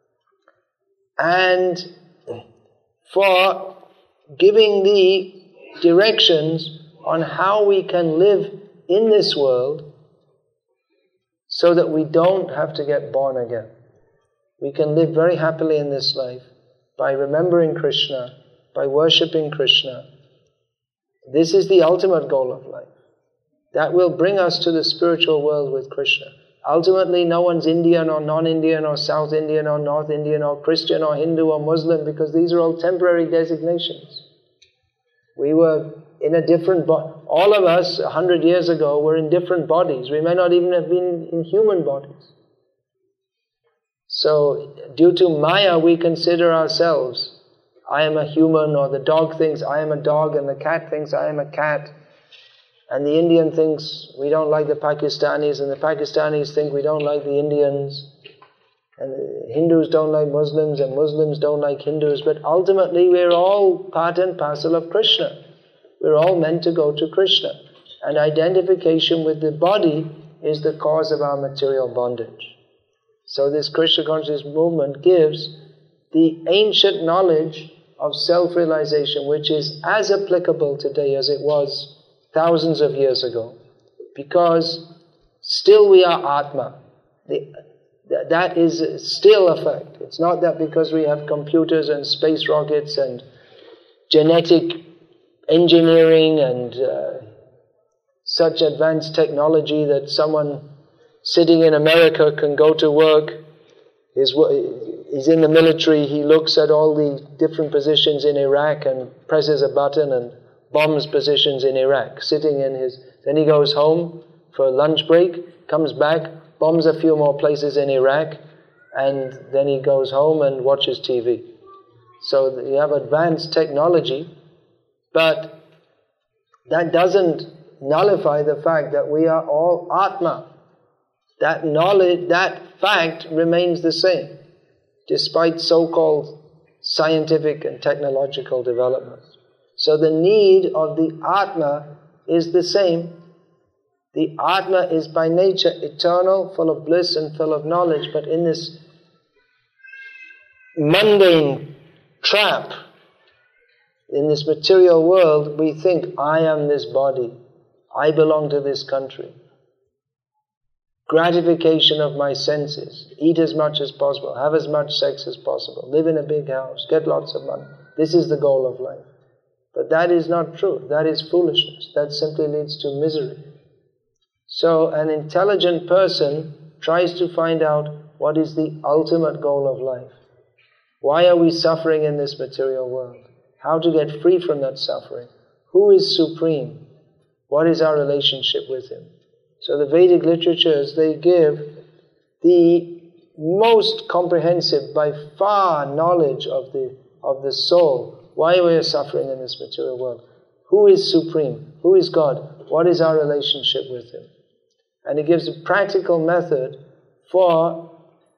and for giving the directions on how we can live in this world so that we don't have to get born again. We can live very happily in this life by remembering Krishna, by worshipping Krishna. This is the ultimate goal of life. That will bring us to the spiritual world with Krishna. Ultimately, no one's Indian or non-Indian or South Indian or North Indian or Christian or Hindu or Muslim, because these are all temporary designations. We were in a different body. All of us 100 years ago were in different bodies. We may not even have been in human bodies. So, due to Maya, we consider ourselves, I am a human, or the dog thinks I am a dog, and the cat thinks I am a cat. And the Indian thinks we don't like the Pakistanis, and the Pakistanis think we don't like the Indians. And the Hindus don't like Muslims, and Muslims don't like Hindus. But ultimately, we're all part and parcel of Krishna. We're all meant to go to Krishna. And identification with the body is the cause of our material bondage. So this Krishna conscious movement gives the ancient knowledge of self-realization, which is as applicable today as it was thousands of years ago, because still we are Atma. That is still a fact. It's not that because we have computers and space rockets and genetic engineering and such advanced technology that someone sitting in America can go to work. He's in the military, he looks at all the different positions in Iraq and presses a button and bombs positions in Iraq, sitting in his... Then he goes home for a lunch break, comes back, bombs a few more places in Iraq, and then he goes home and watches TV. So you have advanced technology, but that doesn't nullify the fact that we are all Atma. That knowledge, that fact remains the same, despite so-called scientific and technological developments. So the need of the Atma is the same. The Atma is by nature eternal, full of bliss and full of knowledge, but in this mundane trap, in this material world, we think, I am this body, I belong to this country. Gratification of my senses, eat as much as possible, have as much sex as possible, live in a big house, get lots of money. This is the goal of life. But that is not true. That is foolishness. That simply leads to misery. So an intelligent person tries to find out what is the ultimate goal of life. Why are we suffering in this material world? How to get free from that suffering? Who is supreme? What is our relationship with Him? So the Vedic literatures, they give the most comprehensive, by far, knowledge of the soul. Why we are suffering in this material world? Who is supreme? Who is God? What is our relationship with Him? And it gives a practical method for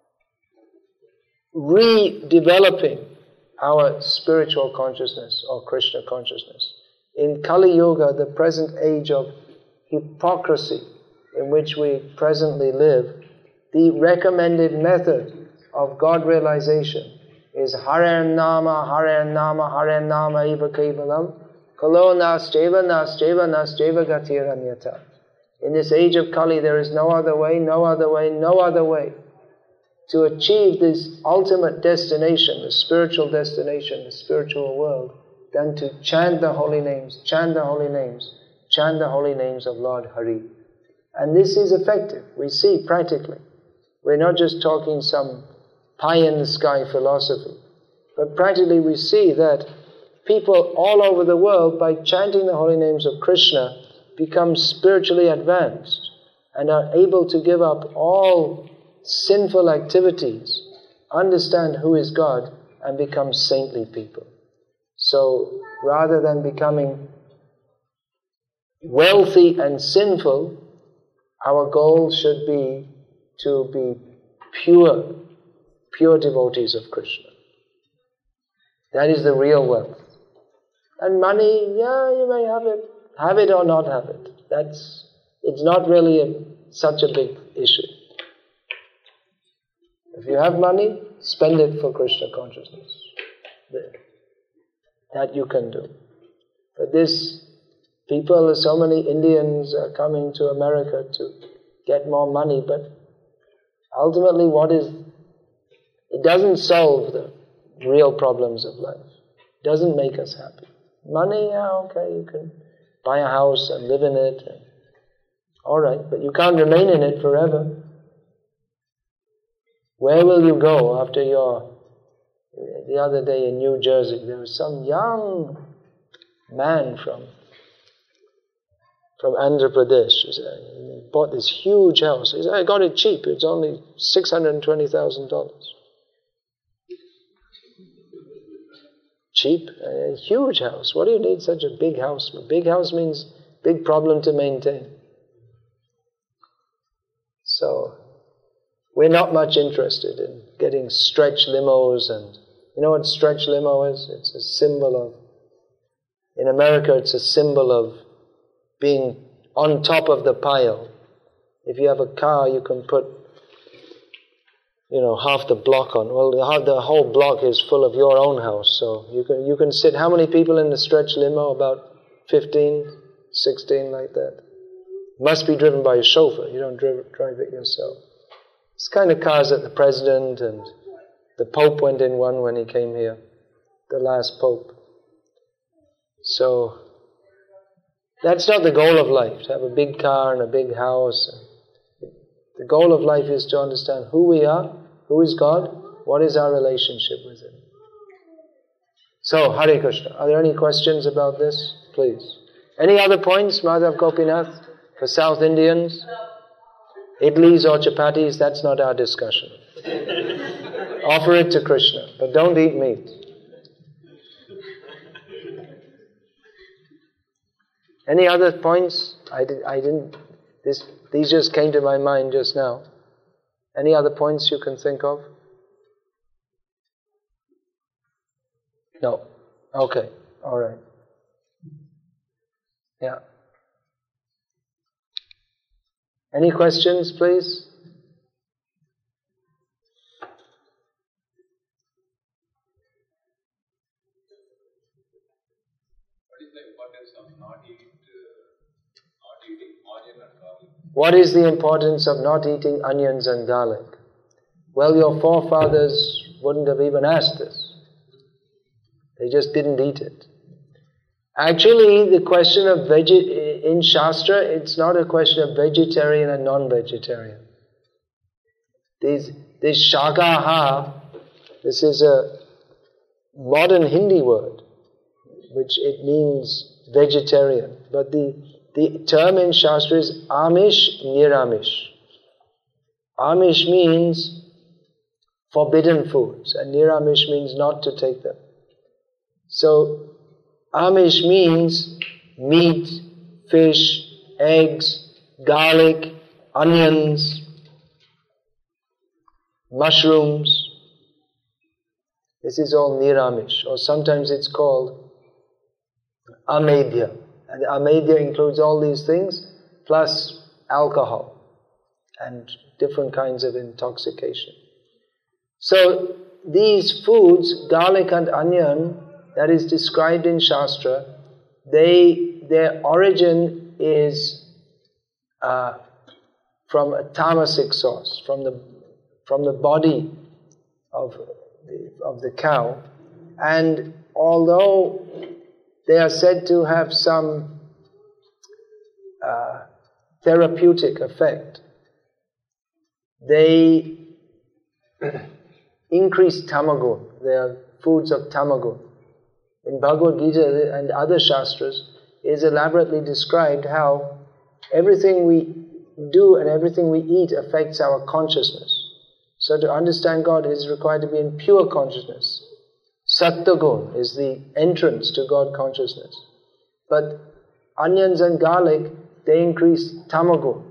redeveloping our spiritual consciousness or Krishna consciousness. In Kali Yuga, the present age of hypocrisy in which we presently live, the recommended method of God realization is Hare Nama, Hare Nama, Hare Nama Eva Kevalam, Kalo Nastyeva, Nastyeva, Nastyeva Gatiranyata. In this age of Kali, there is no other way, no other way, no other way to achieve this ultimate destination, the spiritual destination, the spiritual world, than to chant the holy names, chant the holy names, chant the holy names of Lord Hari. And this is effective. We see practically. We're not just talking some pie-in-the-sky philosophy, but practically we see that people all over the world, by chanting the holy names of Krishna, become spiritually advanced and are able to give up all sinful activities, understand who is God, and become saintly people. So rather than becoming wealthy and sinful, our goal should be to be pure devotees of Krishna. That is the real wealth. And money, yeah, you may have it or not have it. It's not really such a big issue. If you have money, spend it for Krishna consciousness. That you can do. But so many Indians are coming to America to get more money, but ultimately it doesn't solve the real problems of life. It doesn't make us happy. Money, yeah, okay, you can buy a house and live in it. Alright, but you can't remain in it forever. Where will you go after the other day in New Jersey, there was some young man from Andhra Pradesh. He bought this huge house. He said, I got it cheap. It's only $620,000. Cheap? A huge house. What do you need such a big house for? Big house means big problem to maintain. So, we're not much interested in getting stretch limos, and you know what stretch limo is? It's a symbol of, in America it's a symbol of being on top of the pile. If you have a car, you can put, half the block on. Well, the whole block is full of your own house, so you can sit. How many people in the stretch limo? About 15, 16, like that. Must be driven by a chauffeur. You don't drive it yourself. It's kind of cars that the president and the Pope went in one when he came here, the last Pope. So that's not the goal of life, to have a big car and a big house. The goal of life is to understand who we are, who is God, what is our relationship with Him. So, Hare Krishna. Are there any questions about this? Please. Any other points, Madhav Gopinath, for South Indians? idlis or chapatis, that's not our discussion. Offer it to Krishna, but don't eat meat. Any other points? These just came to my mind just now. Any other points you can think of? No. Okay. All right. Yeah. Any questions, please? What is the importance of not eating onions and garlic? Well, your forefathers wouldn't have even asked this. They just didn't eat it. Actually, the question of in Shastra, it's not a question of vegetarian and non-vegetarian. This shakaha, this is a modern Hindi word, which it means vegetarian. But the term in Shastra is Amish Niramish. Amish means forbidden foods, and Niramish means not to take them. So, Amish means meat, fish, eggs, garlic, onions, mushrooms. This is all Niramish, or sometimes it's called Amedhya. And Amedhya includes all these things, plus alcohol and different kinds of intoxication. So, these foods, garlic and onion, that is described in Shastra, their origin is from a tamasic source, from the body of the cow, and although they are said to have some therapeutic effect, they increase tamagun. They are foods of tamagun. In Bhagavad Gita and other Shastras, it is elaborately described how everything we do and everything we eat affects our consciousness. So to understand God is required to be in pure consciousness. Sattva-gun is the entrance to God consciousness. But onions and garlic, they increase tamagun.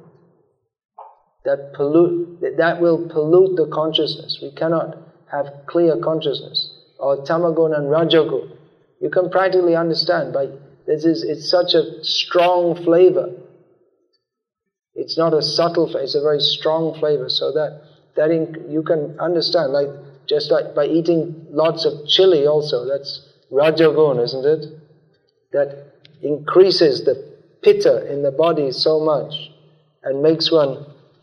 That will pollute the consciousness. We cannot have clear consciousness. Or tamagun and rajagun. You can practically understand it's such a strong flavor. It's not a subtle flavor, it's a very strong flavor, so that you can understand, just like by eating lots of chili also, that's rajagun, isn't it? That increases the pitta in the body so much and makes one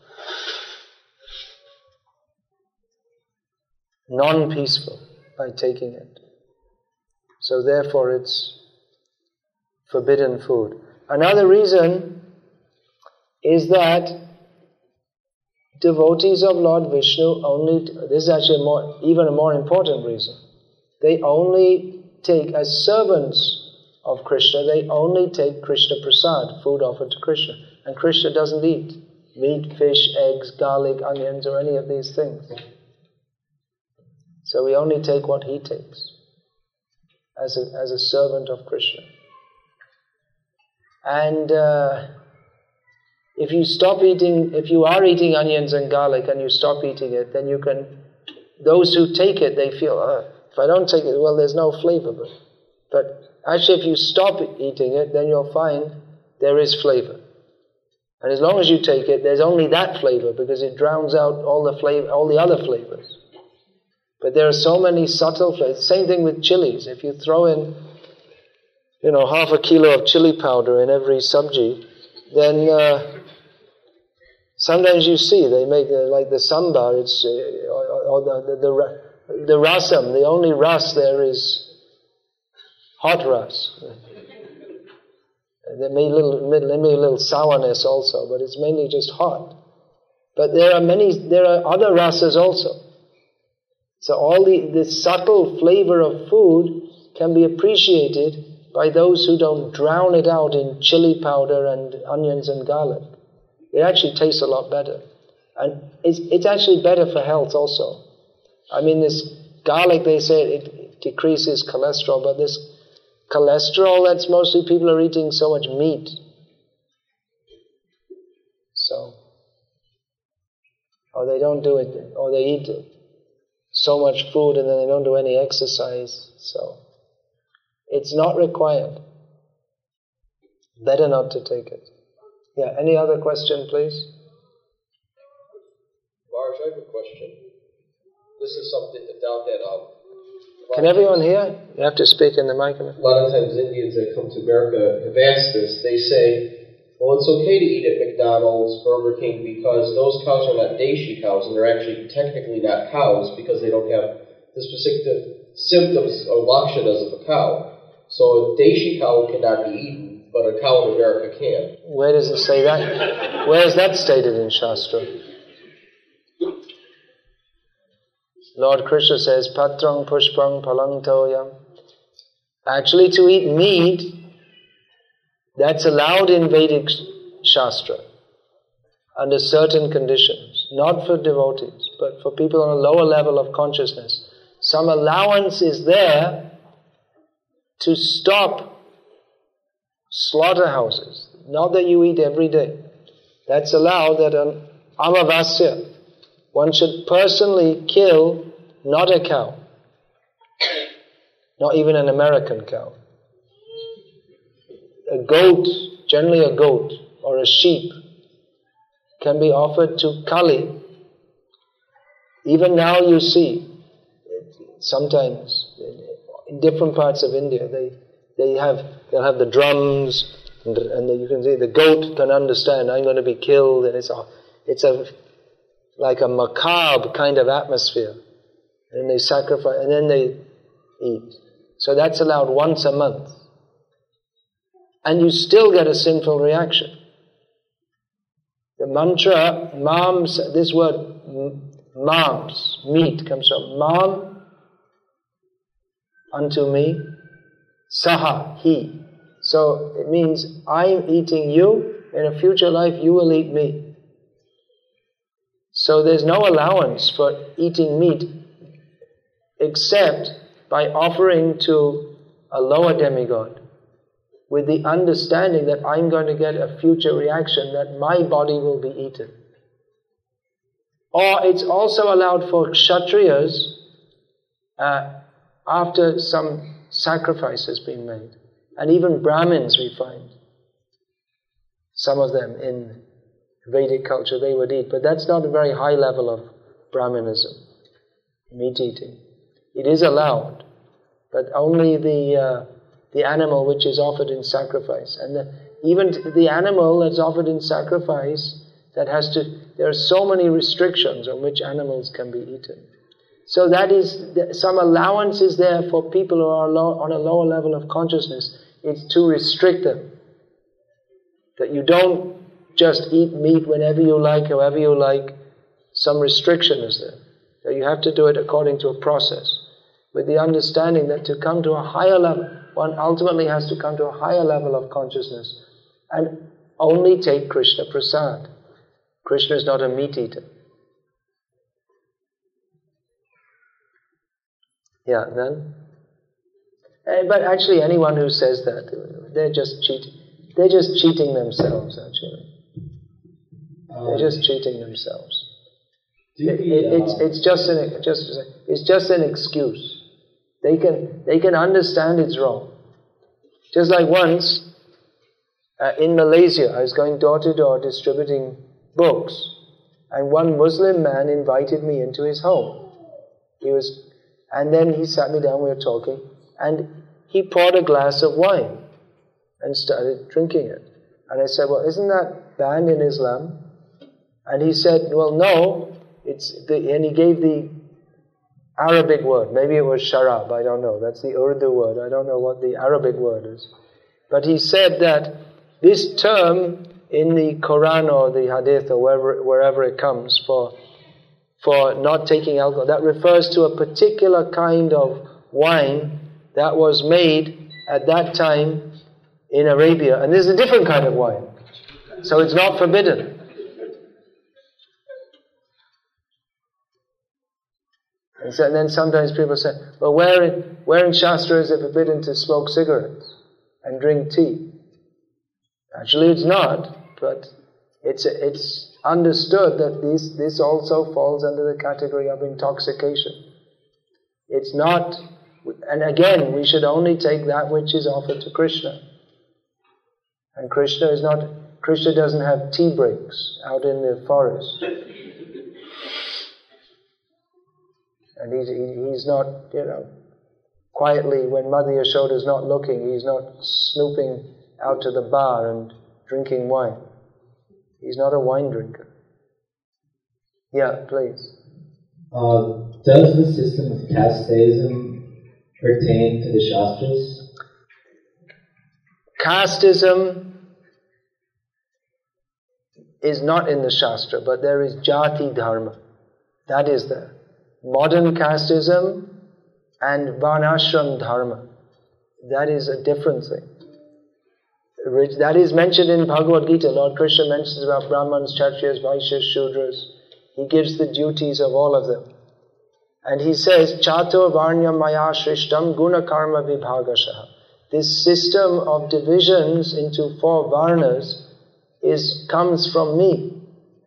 non-peaceful by taking it. So therefore it's forbidden food. Another reason is that devotees of Lord Vishnu this is actually even a more important reason. They only take, as servants of Krishna, they only take Krishna Prasad, food offered to Krishna. And Krishna doesn't eat meat, fish, eggs, garlic, onions, or any of these things. So we only take what he takes as a servant of Krishna. And if you are eating onions and garlic and you stop eating it, then those who take it, they feel, if I don't take it, well, there's no flavor. But actually, if you stop eating it, then you'll find there is flavor. And as long as you take it, there's only that flavor, because it drowns out all the other flavors. But there are so many subtle flavors. Same thing with chilies. If you throw in, half a kilo of chili powder in every sabji, then sometimes you see they make like the sambar, or the rasam. The only ras there is hot ras. There may be a little sourness also, but it's mainly just hot. But there are other rasas also. So all the subtle flavor of food can be appreciated by those who don't drown it out in chili powder and onions and garlic. It actually tastes a lot better. And it's actually better for health also. I mean, this garlic, they say it decreases cholesterol, but this cholesterol, that's mostly people are eating so much meat. So, or they don't do it, or they eat so much food and then they don't do any exercise. So, it's not required. Better not to take it. Yeah, any other question, please? Maharaj, I have a question. This is something, a doubt that can everyone hear? You have to speak in the microphone. A lot of times Indians that come to America have asked this. They say, well, it's okay to eat at McDonald's, Burger King, because those cows are not Deshi cows, and they're actually technically not cows because they don't have the specific symptoms or lakshanas of a cow. So a Deshi cow cannot be eaten, but a cow in America can. Where does it say that? Where is that stated in Shastra? Lord Krishna says, Patrang pushpang palang toyam. Actually, to eat meat, that's allowed in Vedic Shastra under certain conditions, not for devotees, but for people on a lower level of consciousness. Some allowance is there to stop slaughterhouses. Not that you eat every day. That's allowed that on Amavasya, one should personally kill not a cow, not even an American cow. A goat, generally a goat or a sheep, can be offered to Kali. Even now you see, sometimes in different parts of India, they'll have the drums, and you can see the goat can understand, I'm going to be killed, and it's like a macabre kind of atmosphere. And they sacrifice, and then they eat. So that's allowed once a month. And you still get a sinful reaction. The mantra, mams, this word mams, meat, comes from mam, unto me, saha, he. So it means I'm eating you, in a future life you will eat me. So there's no allowance for eating meat except by offering to a lower demigod with the understanding that I'm going to get a future reaction that my body will be eaten. Or it's also allowed for Kshatriyas after some sacrifice has been made. And even Brahmins we find. Some of them in Vedic culture they would eat, but that's not a very high level of Brahmanism, meat eating. It is allowed, but only the animal which is offered in sacrifice. And even the animal that's offered in sacrifice, there are so many restrictions on which animals can be eaten. So that is, some allowance is there for people who are on a lower level of consciousness. It's to restrict them. That you don't just eat meat whenever you like, however you like. Some restriction is there. That you have to do it according to a process. With the understanding that to come to a higher level, one ultimately has to come to a higher level of consciousness and only take Krishna Prasad. Krishna is not a meat eater. Yeah, then? But actually anyone who says that, they're just cheating. They're just cheating themselves, actually. They're just cheating themselves. It's just an excuse. They can understand it's wrong. Just like once in Malaysia, I was going door to door distributing books, and one Muslim man invited me into his home. And then he sat me down. We were talking, and he poured a glass of wine and started drinking it. And I said, "Well, isn't that banned in Islam?" And he said, "Well, no." And he gave the Arabic word. Maybe it was sharab, I don't know. That's the Urdu word. I don't know what the Arabic word is. But he said that this term in the Quran or the Hadith or wherever it comes for not taking alcohol, that refers to a particular kind of wine that was made at that time in Arabia. And this is a different kind of wine. So it's not forbidden. And then sometimes people say, well, where in Shastra is it forbidden to smoke cigarettes and drink tea? Actually it's not, but it's understood that this also falls under the category of intoxication. It's not, and again, we should only take that which is offered to Krishna. And Krishna doesn't have tea breaks out in the forest. And he's not, quietly when Mother Yashoda is not looking, he's not snooping out to the bar and drinking wine. He's not a wine drinker. Yeah, please. Does the system of casteism pertain to the Shastras? Casteism is not in the Shastra, but there is Jati Dharma. That is there. Modern casteism and Varnashram Dharma. That is a different thing. That is mentioned in Bhagavad Gita. Lord Krishna mentions about Brahmans, Kshatriyas, Vaishyas, Shudras. He gives the duties of all of them. And he says, Chato Varnyam Maya Shrishtam Guna Karma Vibhagashaha. This system of divisions into 4 Varnas comes from me.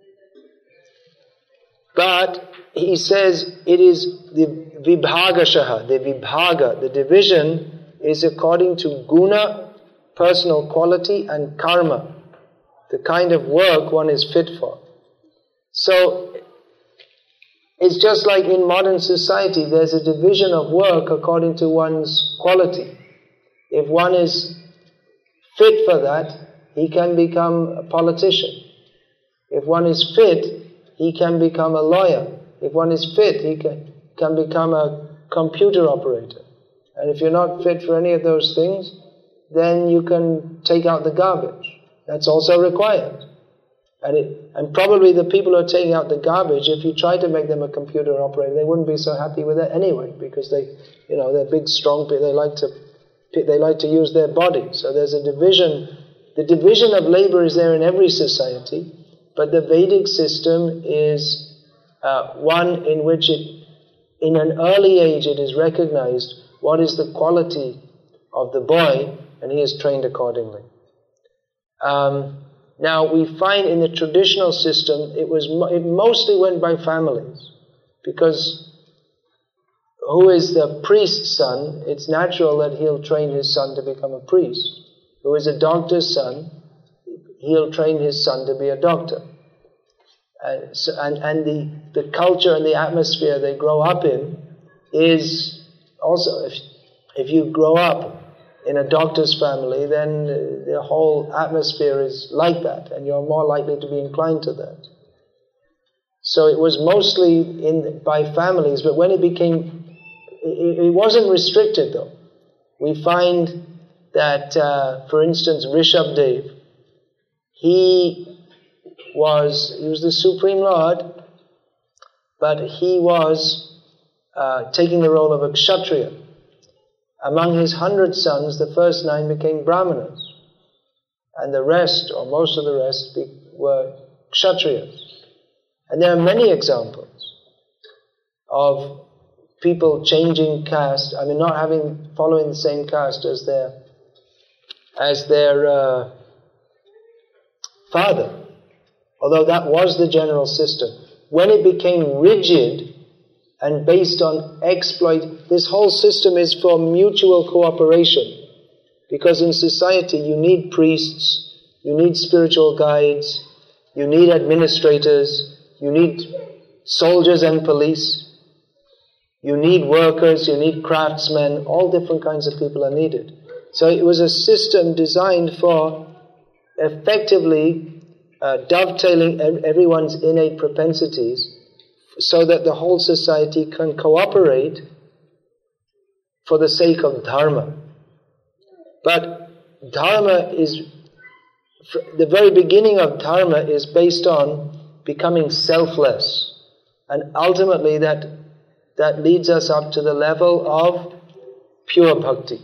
But he says it is the Vibhagashaha, the Vibhaga, the division is according to Guna, personal quality, and Karma, the kind of work one is fit for. So, it's just like in modern society, there's a division of work according to one's quality. If one is fit for that, he can become a politician. If one is fit, he can become a lawyer. If one is fit, he can become a computer operator. And if you're not fit for any of those things, then you can take out the garbage. That's also required. And probably the people who are taking out the garbage, if you try to make them a computer operator, they wouldn't be so happy with it anyway, because they're big, strong people. They like to use their body. So there's a division. The division of labor is there in every society, but the Vedic system is one in which in an early age it is recognized what is the quality of the boy, and he is trained accordingly. Now we find in the traditional system it mostly went by families, because who is the priest's son, it's natural that he'll train his son to become a priest. Who is a doctor's son, he'll train his son to be a doctor. And the culture and the atmosphere they grow up in is also, if you grow up in a doctor's family, then the whole atmosphere is like that, and you're more likely to be inclined to that. So it was mostly by families, but when it wasn't restricted though. We find that, for instance, Rishabdev, he was the Supreme Lord, but he was taking the role of a Kshatriya. Among his 100 sons, the first 9 became Brahmanas, and the rest, or most of the rest, were Kshatriyas. And there are many examples of people changing caste, not following the same caste as their father, although that was the general system. When it became rigid and based on this whole system is for mutual cooperation, because in society you need priests, you need spiritual guides, you need administrators, you need soldiers and police, you need workers, you need craftsmen, all different kinds of people are needed. So it was a system designed for effectively dovetailing everyone's innate propensities so that the whole society can cooperate for the sake of dharma. But dharma the very beginning of dharma is based on becoming selfless. And ultimately that leads us up to the level of pure bhakti.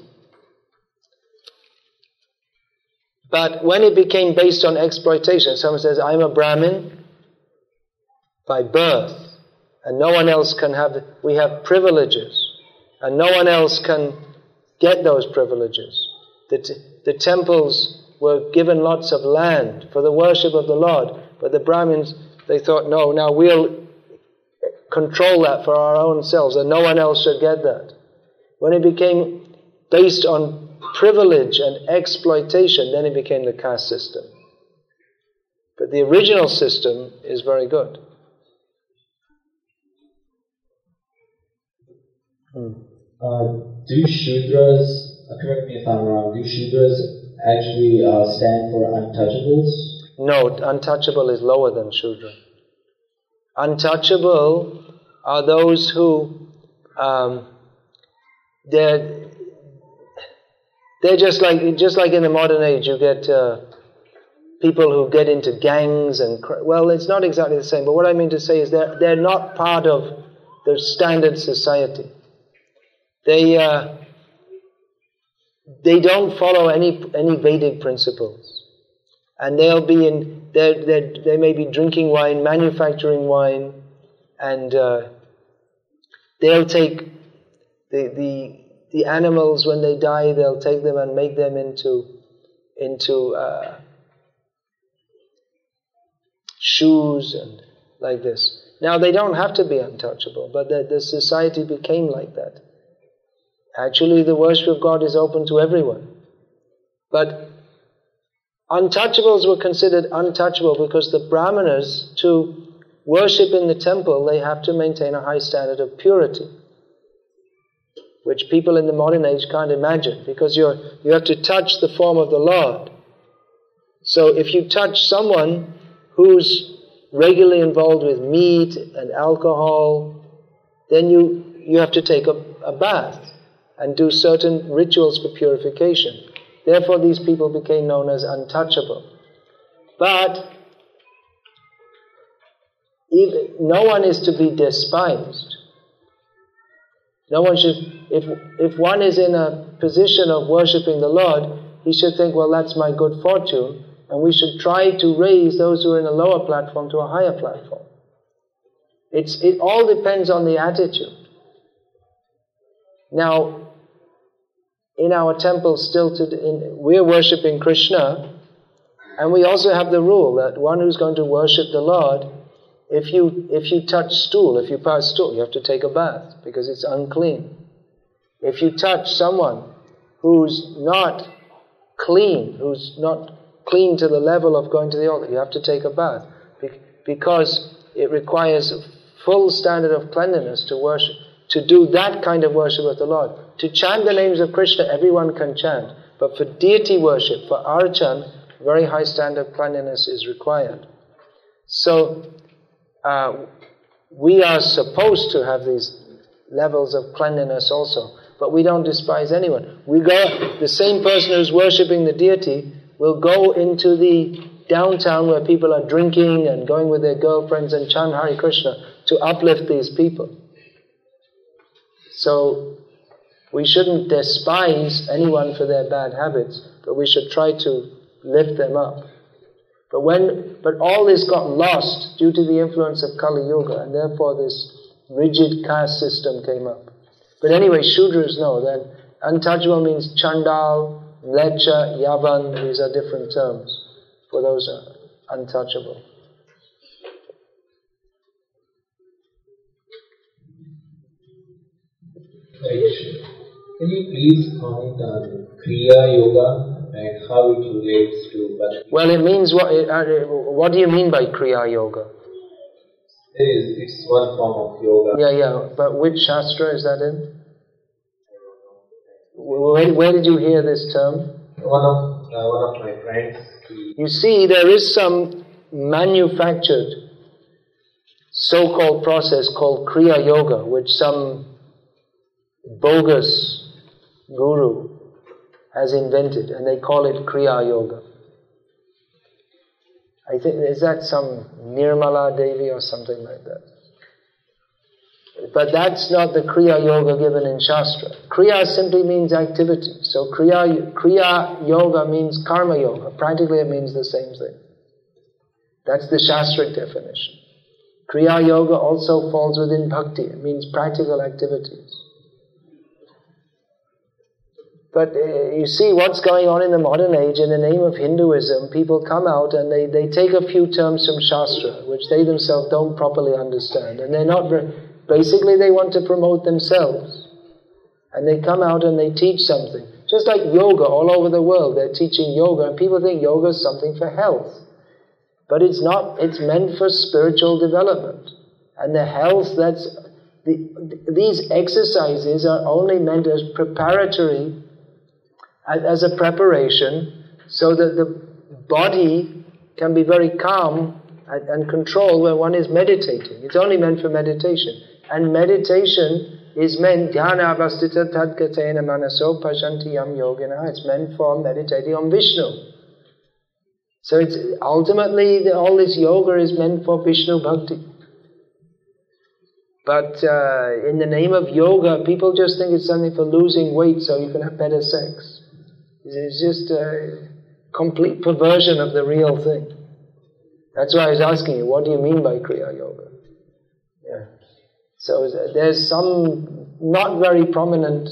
But when it became based on exploitation, someone says, I'm a Brahmin by birth, And no one else can have, we have privileges, and no one else can get those privileges. The temples were given lots of land for the worship of the Lord, but the Brahmins, they thought, no, now we'll control that for our own selves, and no one else should get that. When it became based on privilege and exploitation, then it became the caste system. But the original system is very good. Do Shudras, correct me if I'm wrong, do Shudras actually stand for untouchables? No, untouchable is lower than Shudra. Untouchable are those who, they're just like in the modern age, you get people who get into gangs and, well, it's not exactly the same, but what I mean to say is they're not part of the standard society. They don't follow any Vedic principles, and they'll be in. They may be drinking wine, manufacturing wine, and they'll take the animals when they die. They'll take them and make them into shoes and like this. Now they don't have to be untouchable, but the society became like that. Actually, the worship of God is open to everyone. But untouchables were considered untouchable because the Brahmanas, to worship in the temple, they have to maintain a high standard of purity, which people in the modern age can't imagine, because you have to touch the form of the Lord. So if you touch someone who's regularly involved with meat and alcohol, then you have to take a bath and do certain rituals for purification. Therefore, these people became known as untouchable. But no one is to be despised. No one should, if one is in a position of worshipping the Lord, he should think, well, that's my good fortune, and we should try to raise those who are in a lower platform to a higher platform. It all depends on the attitude. Now, in our temples still today, we're worshipping Krishna, and we also have the rule that one who's going to worship the Lord, if you touch stool, if you pass stool, you have to take a bath because it's unclean. If you touch someone who's not clean to the level of going to the altar, you have to take a bath because it requires a full standard of cleanliness to worship. To do that kind of worship of the Lord. To chant the names of Krishna, everyone can chant. But for deity worship, for archan, very high standard of cleanliness is required. So, we are supposed to have these levels of cleanliness also. But we don't despise anyone. The same person who's worshipping the deity will go into the downtown where people are drinking and going with their girlfriends and chant Hare Krishna to uplift these people. So, we shouldn't despise anyone for their bad habits, but we should try to lift them up. But all this got lost due to the influence of Kali Yuga, and therefore this rigid caste system came up. But anyway, Shudras know that untouchable means Chandal, Lecha, Yavan, these are different terms for those untouchable. Can you please comment on Kriya Yoga and how it relates to Bhakti? Well, it means what do you mean by Kriya Yoga? It's one form of yoga. Yeah, but which Shastra is that in? Where did you hear this term? One of my friends. You see, there is some manufactured so-called process called Kriya Yoga, which some bogus guru has invented, and they call it Kriya Yoga. I think, is that some Nirmala Devi or something like that? But that's not the Kriya Yoga given in Shastra. Kriya simply means activity. So Kriya Yoga means Karma Yoga. Practically it means the same thing. That's the Shastric definition. Kriya Yoga also falls within bhakti. It means practical activities. But you see what's going on in the modern age in the name of Hinduism. People come out and they take a few terms from Shastra, which they themselves don't properly understand. And they're not... Basically, they want to promote themselves. And they come out and they teach something. Just like yoga all over the world, they're teaching yoga. And people think yoga is something for health. But it's not. It's meant for spiritual development. And the health, these exercises are only meant as preparatory, as a preparation, so that the body can be very calm and controlled when one is meditating. It's only meant for meditation. And meditation is meant, dhyana avastita tadgatena manaso pashanti yam yogina. It's meant for meditating on Vishnu. So it's ultimately, all this yoga is meant for Vishnu bhakti. But in the name of yoga, people just think it's something for losing weight so you can have better sex. It's just a complete perversion of the real thing. That's why I was asking you, what do you mean by Kriya Yoga? Yeah. So there's some not very prominent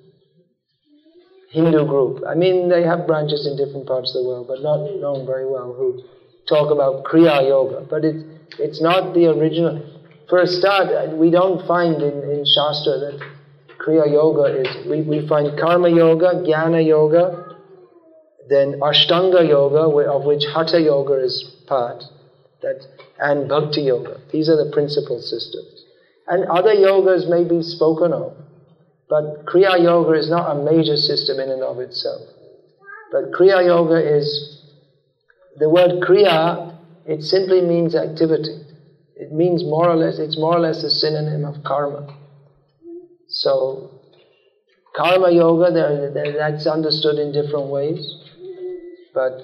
Hindu group. I mean, they have branches in different parts of the world, but not known very well, who talk about Kriya Yoga. But it's not the original. For a start, we don't find in Shastra that Kriya Yoga is... We find Karma Yoga, Jnana Yoga, then Ashtanga Yoga, of which Hatha Yoga is part, and Bhakti Yoga. These are the principal systems. And other yogas may be spoken of. But Kriya Yoga is not a major system in and of itself. But Kriya Yoga is, the word Kriya, it simply means activity. It means it's more or less a synonym of karma. So, Karma Yoga, that's understood in different ways. But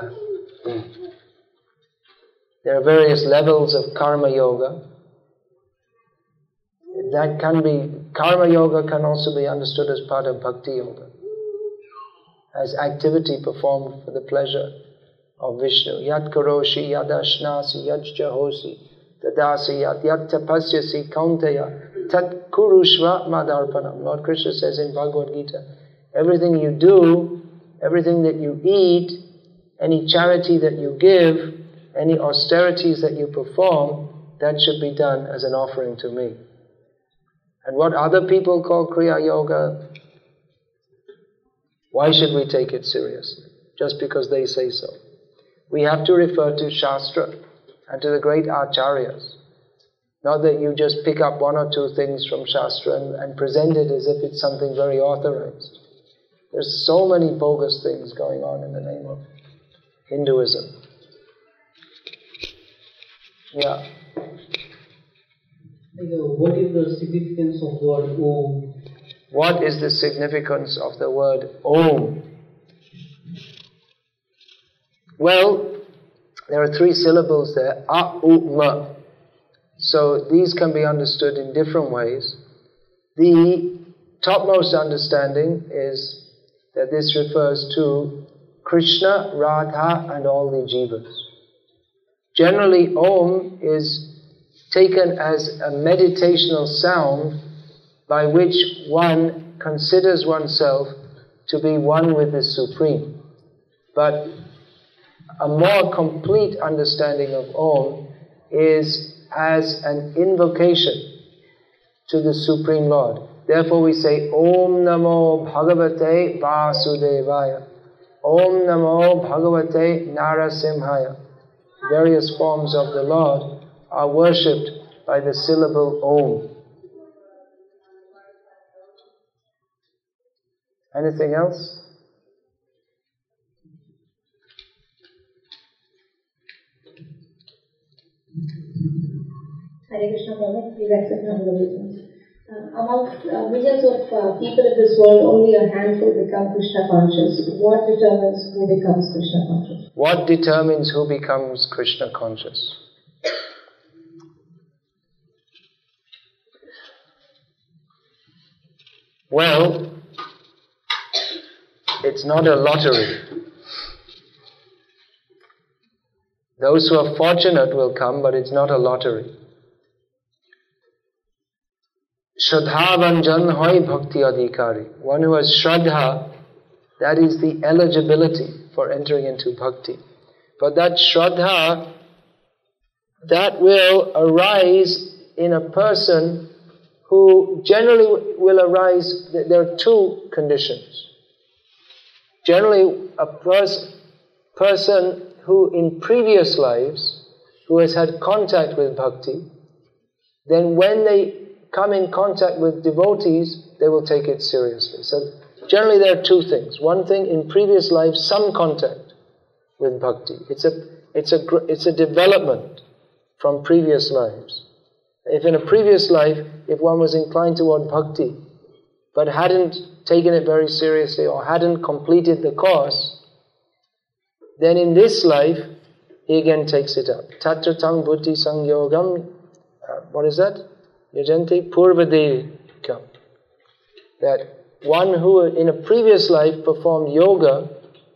there are various levels of Karma Yoga. That can be, Karma Yoga can also be understood as part of Bhakti Yoga, as activity performed for the pleasure of Vishnu. Yat karoshi, yad ashnasi, yad jahosi, tadasi, yat tapasyasi, kaunteya, tat kurushva madarpanam. Lord Krishna says in Bhagavad Gita, everything you do, everything that you eat, any charity that you give, any austerities that you perform, that should be done as an offering to me. And what other people call Kriya Yoga, why should we take it seriously? Just because they say so. We have to refer to Shastra and to the great Acharyas. Not that you just pick up one or two things from Shastra and present it as if it's something very authorized. There's so many bogus things going on in the name of Hinduism. Yeah. What is the significance of the word Om? What is the significance of the word Om? Well, there are 3 syllables there, A-U-M. So these can be understood in different ways. The topmost understanding is that this refers to Krishna, Radha and all the jivas. Generally, Om is taken as a meditational sound by which one considers oneself to be one with the Supreme. But a more complete understanding of Om is as an invocation to the Supreme Lord. Therefore we say, Om Namo Bhagavate Vasudevaya. Om Namo Bhagavate Narasimhaya. Various forms of the Lord are worshipped by the syllable Om. Anything else? Hare Krishna Prabhu, please accept my obedience. Amongst millions of people in this world, only a handful become Krishna conscious. What determines who becomes Krishna conscious? What determines who becomes Krishna conscious? Well, it's not a lottery. Those who are fortunate will come, but it's not a lottery. Shraddhavanjan hoy bhakti adhikari. One who has Shraddha, that is the eligibility for entering into bhakti. But that Shraddha, that will arise in a person who generally will arise, there are two conditions. Generally, a person who in previous lives, who has had contact with bhakti, then when they come in contact with devotees, they will take it seriously. So generally there are two things. One thing, in previous lives, some contact with bhakti. It's a development from previous lives. If in a previous life, if one was inclined toward bhakti, but hadn't taken it very seriously or hadn't completed the course, then in this life, he again takes it up. Tatra tang buddhi sangyogam, what is that? Yajanti purvadekam. That one who in a previous life performed yoga,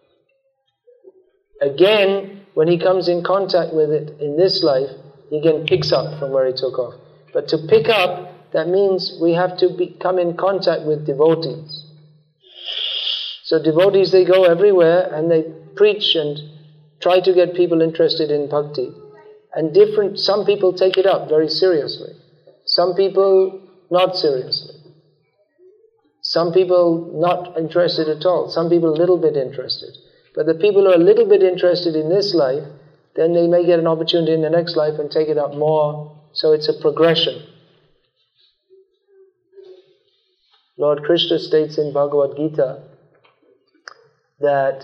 again, when he comes in contact with it in this life, he again picks up from where he took off. But to pick up, that means we have to come in contact with devotees. So devotees, they go everywhere and they preach and try to get people interested in bhakti. And some people take it up very seriously. Some people not seriously. Some people not interested at all. Some people a little bit interested. But the people who are a little bit interested in this life, then they may get an opportunity in the next life and take it up more. So it's a progression. Lord Krishna states in Bhagavad Gita that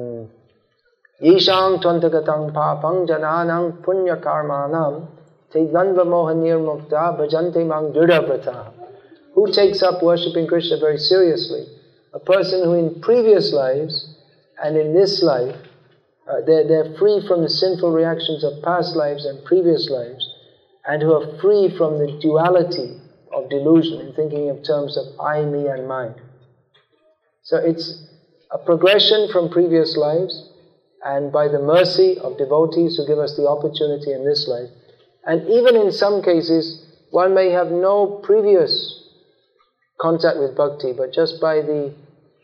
Yesham tvantagatang papang jananang punya karmanam tedvanva mohanir mukta bhajante mang dhrudavrata. Who takes up worshipping Krishna very seriously? A person who in previous lives and in this life, they're free from the sinful reactions of past lives and previous lives, and who are free from the duality of delusion in thinking in terms of I, me and mine. So it's a progression from previous lives, and by the mercy of devotees who give us the opportunity in this life. And even in some cases, one may have no previous contact with bhakti, but just by the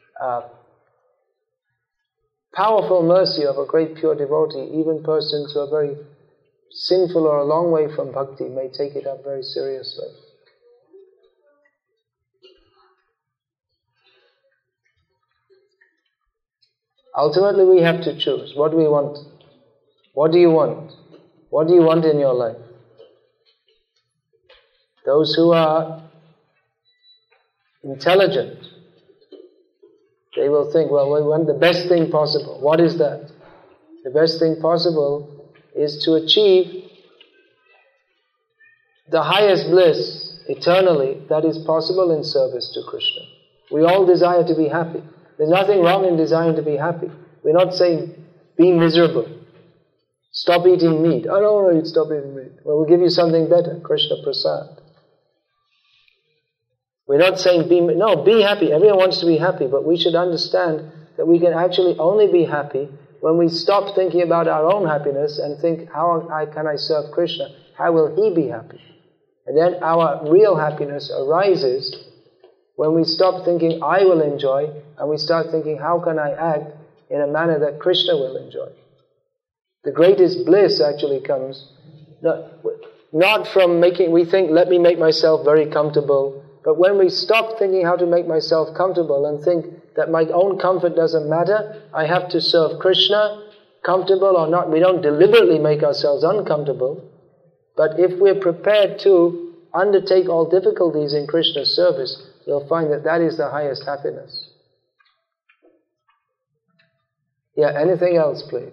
powerful mercy of a great pure devotee, even persons who are very sinful or a long way from bhakti may take it up very seriously. Ultimately, we have to choose. What do we want? What do you want? What do you want in your life? Those who are intelligent, they will think, well, we want the best thing possible. What is that? The best thing possible is to achieve the highest bliss eternally that is possible in service to Krishna. We all desire to be happy. There's nothing wrong in desiring to be happy. We're not saying, be miserable. Stop eating meat. I don't want to stop eating meat. Well, we'll give you something better, Krishna Prasad. We're not saying, be happy. Everyone wants to be happy, but we should understand that we can actually only be happy when we stop thinking about our own happiness and think, how can I serve Krishna? How will He be happy? And then our real happiness arises when we stop thinking, I will enjoy, and we start thinking, how can I act in a manner that Krishna will enjoy? The greatest bliss actually comes not from we think, let me make myself very comfortable, but when we stop thinking how to make myself comfortable and think that my own comfort doesn't matter, I have to serve Krishna, comfortable or not, we don't deliberately make ourselves uncomfortable, but if we're prepared to undertake all difficulties in Krishna's service, we'll find that that is the highest happiness. Yeah, anything else, please?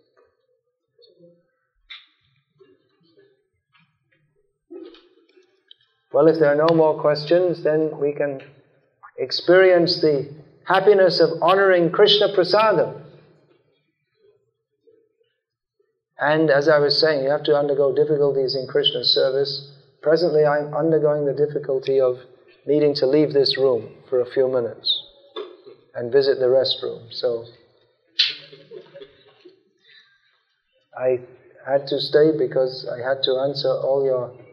Well, if there are no more questions, then we can experience the happiness of honoring Krishna Prasadam. And as I was saying, you have to undergo difficulties in Krishna's service. Presently, I'm undergoing the difficulty of needing to leave this room for a few minutes and visit the restroom. So I had to stay because I had to answer all your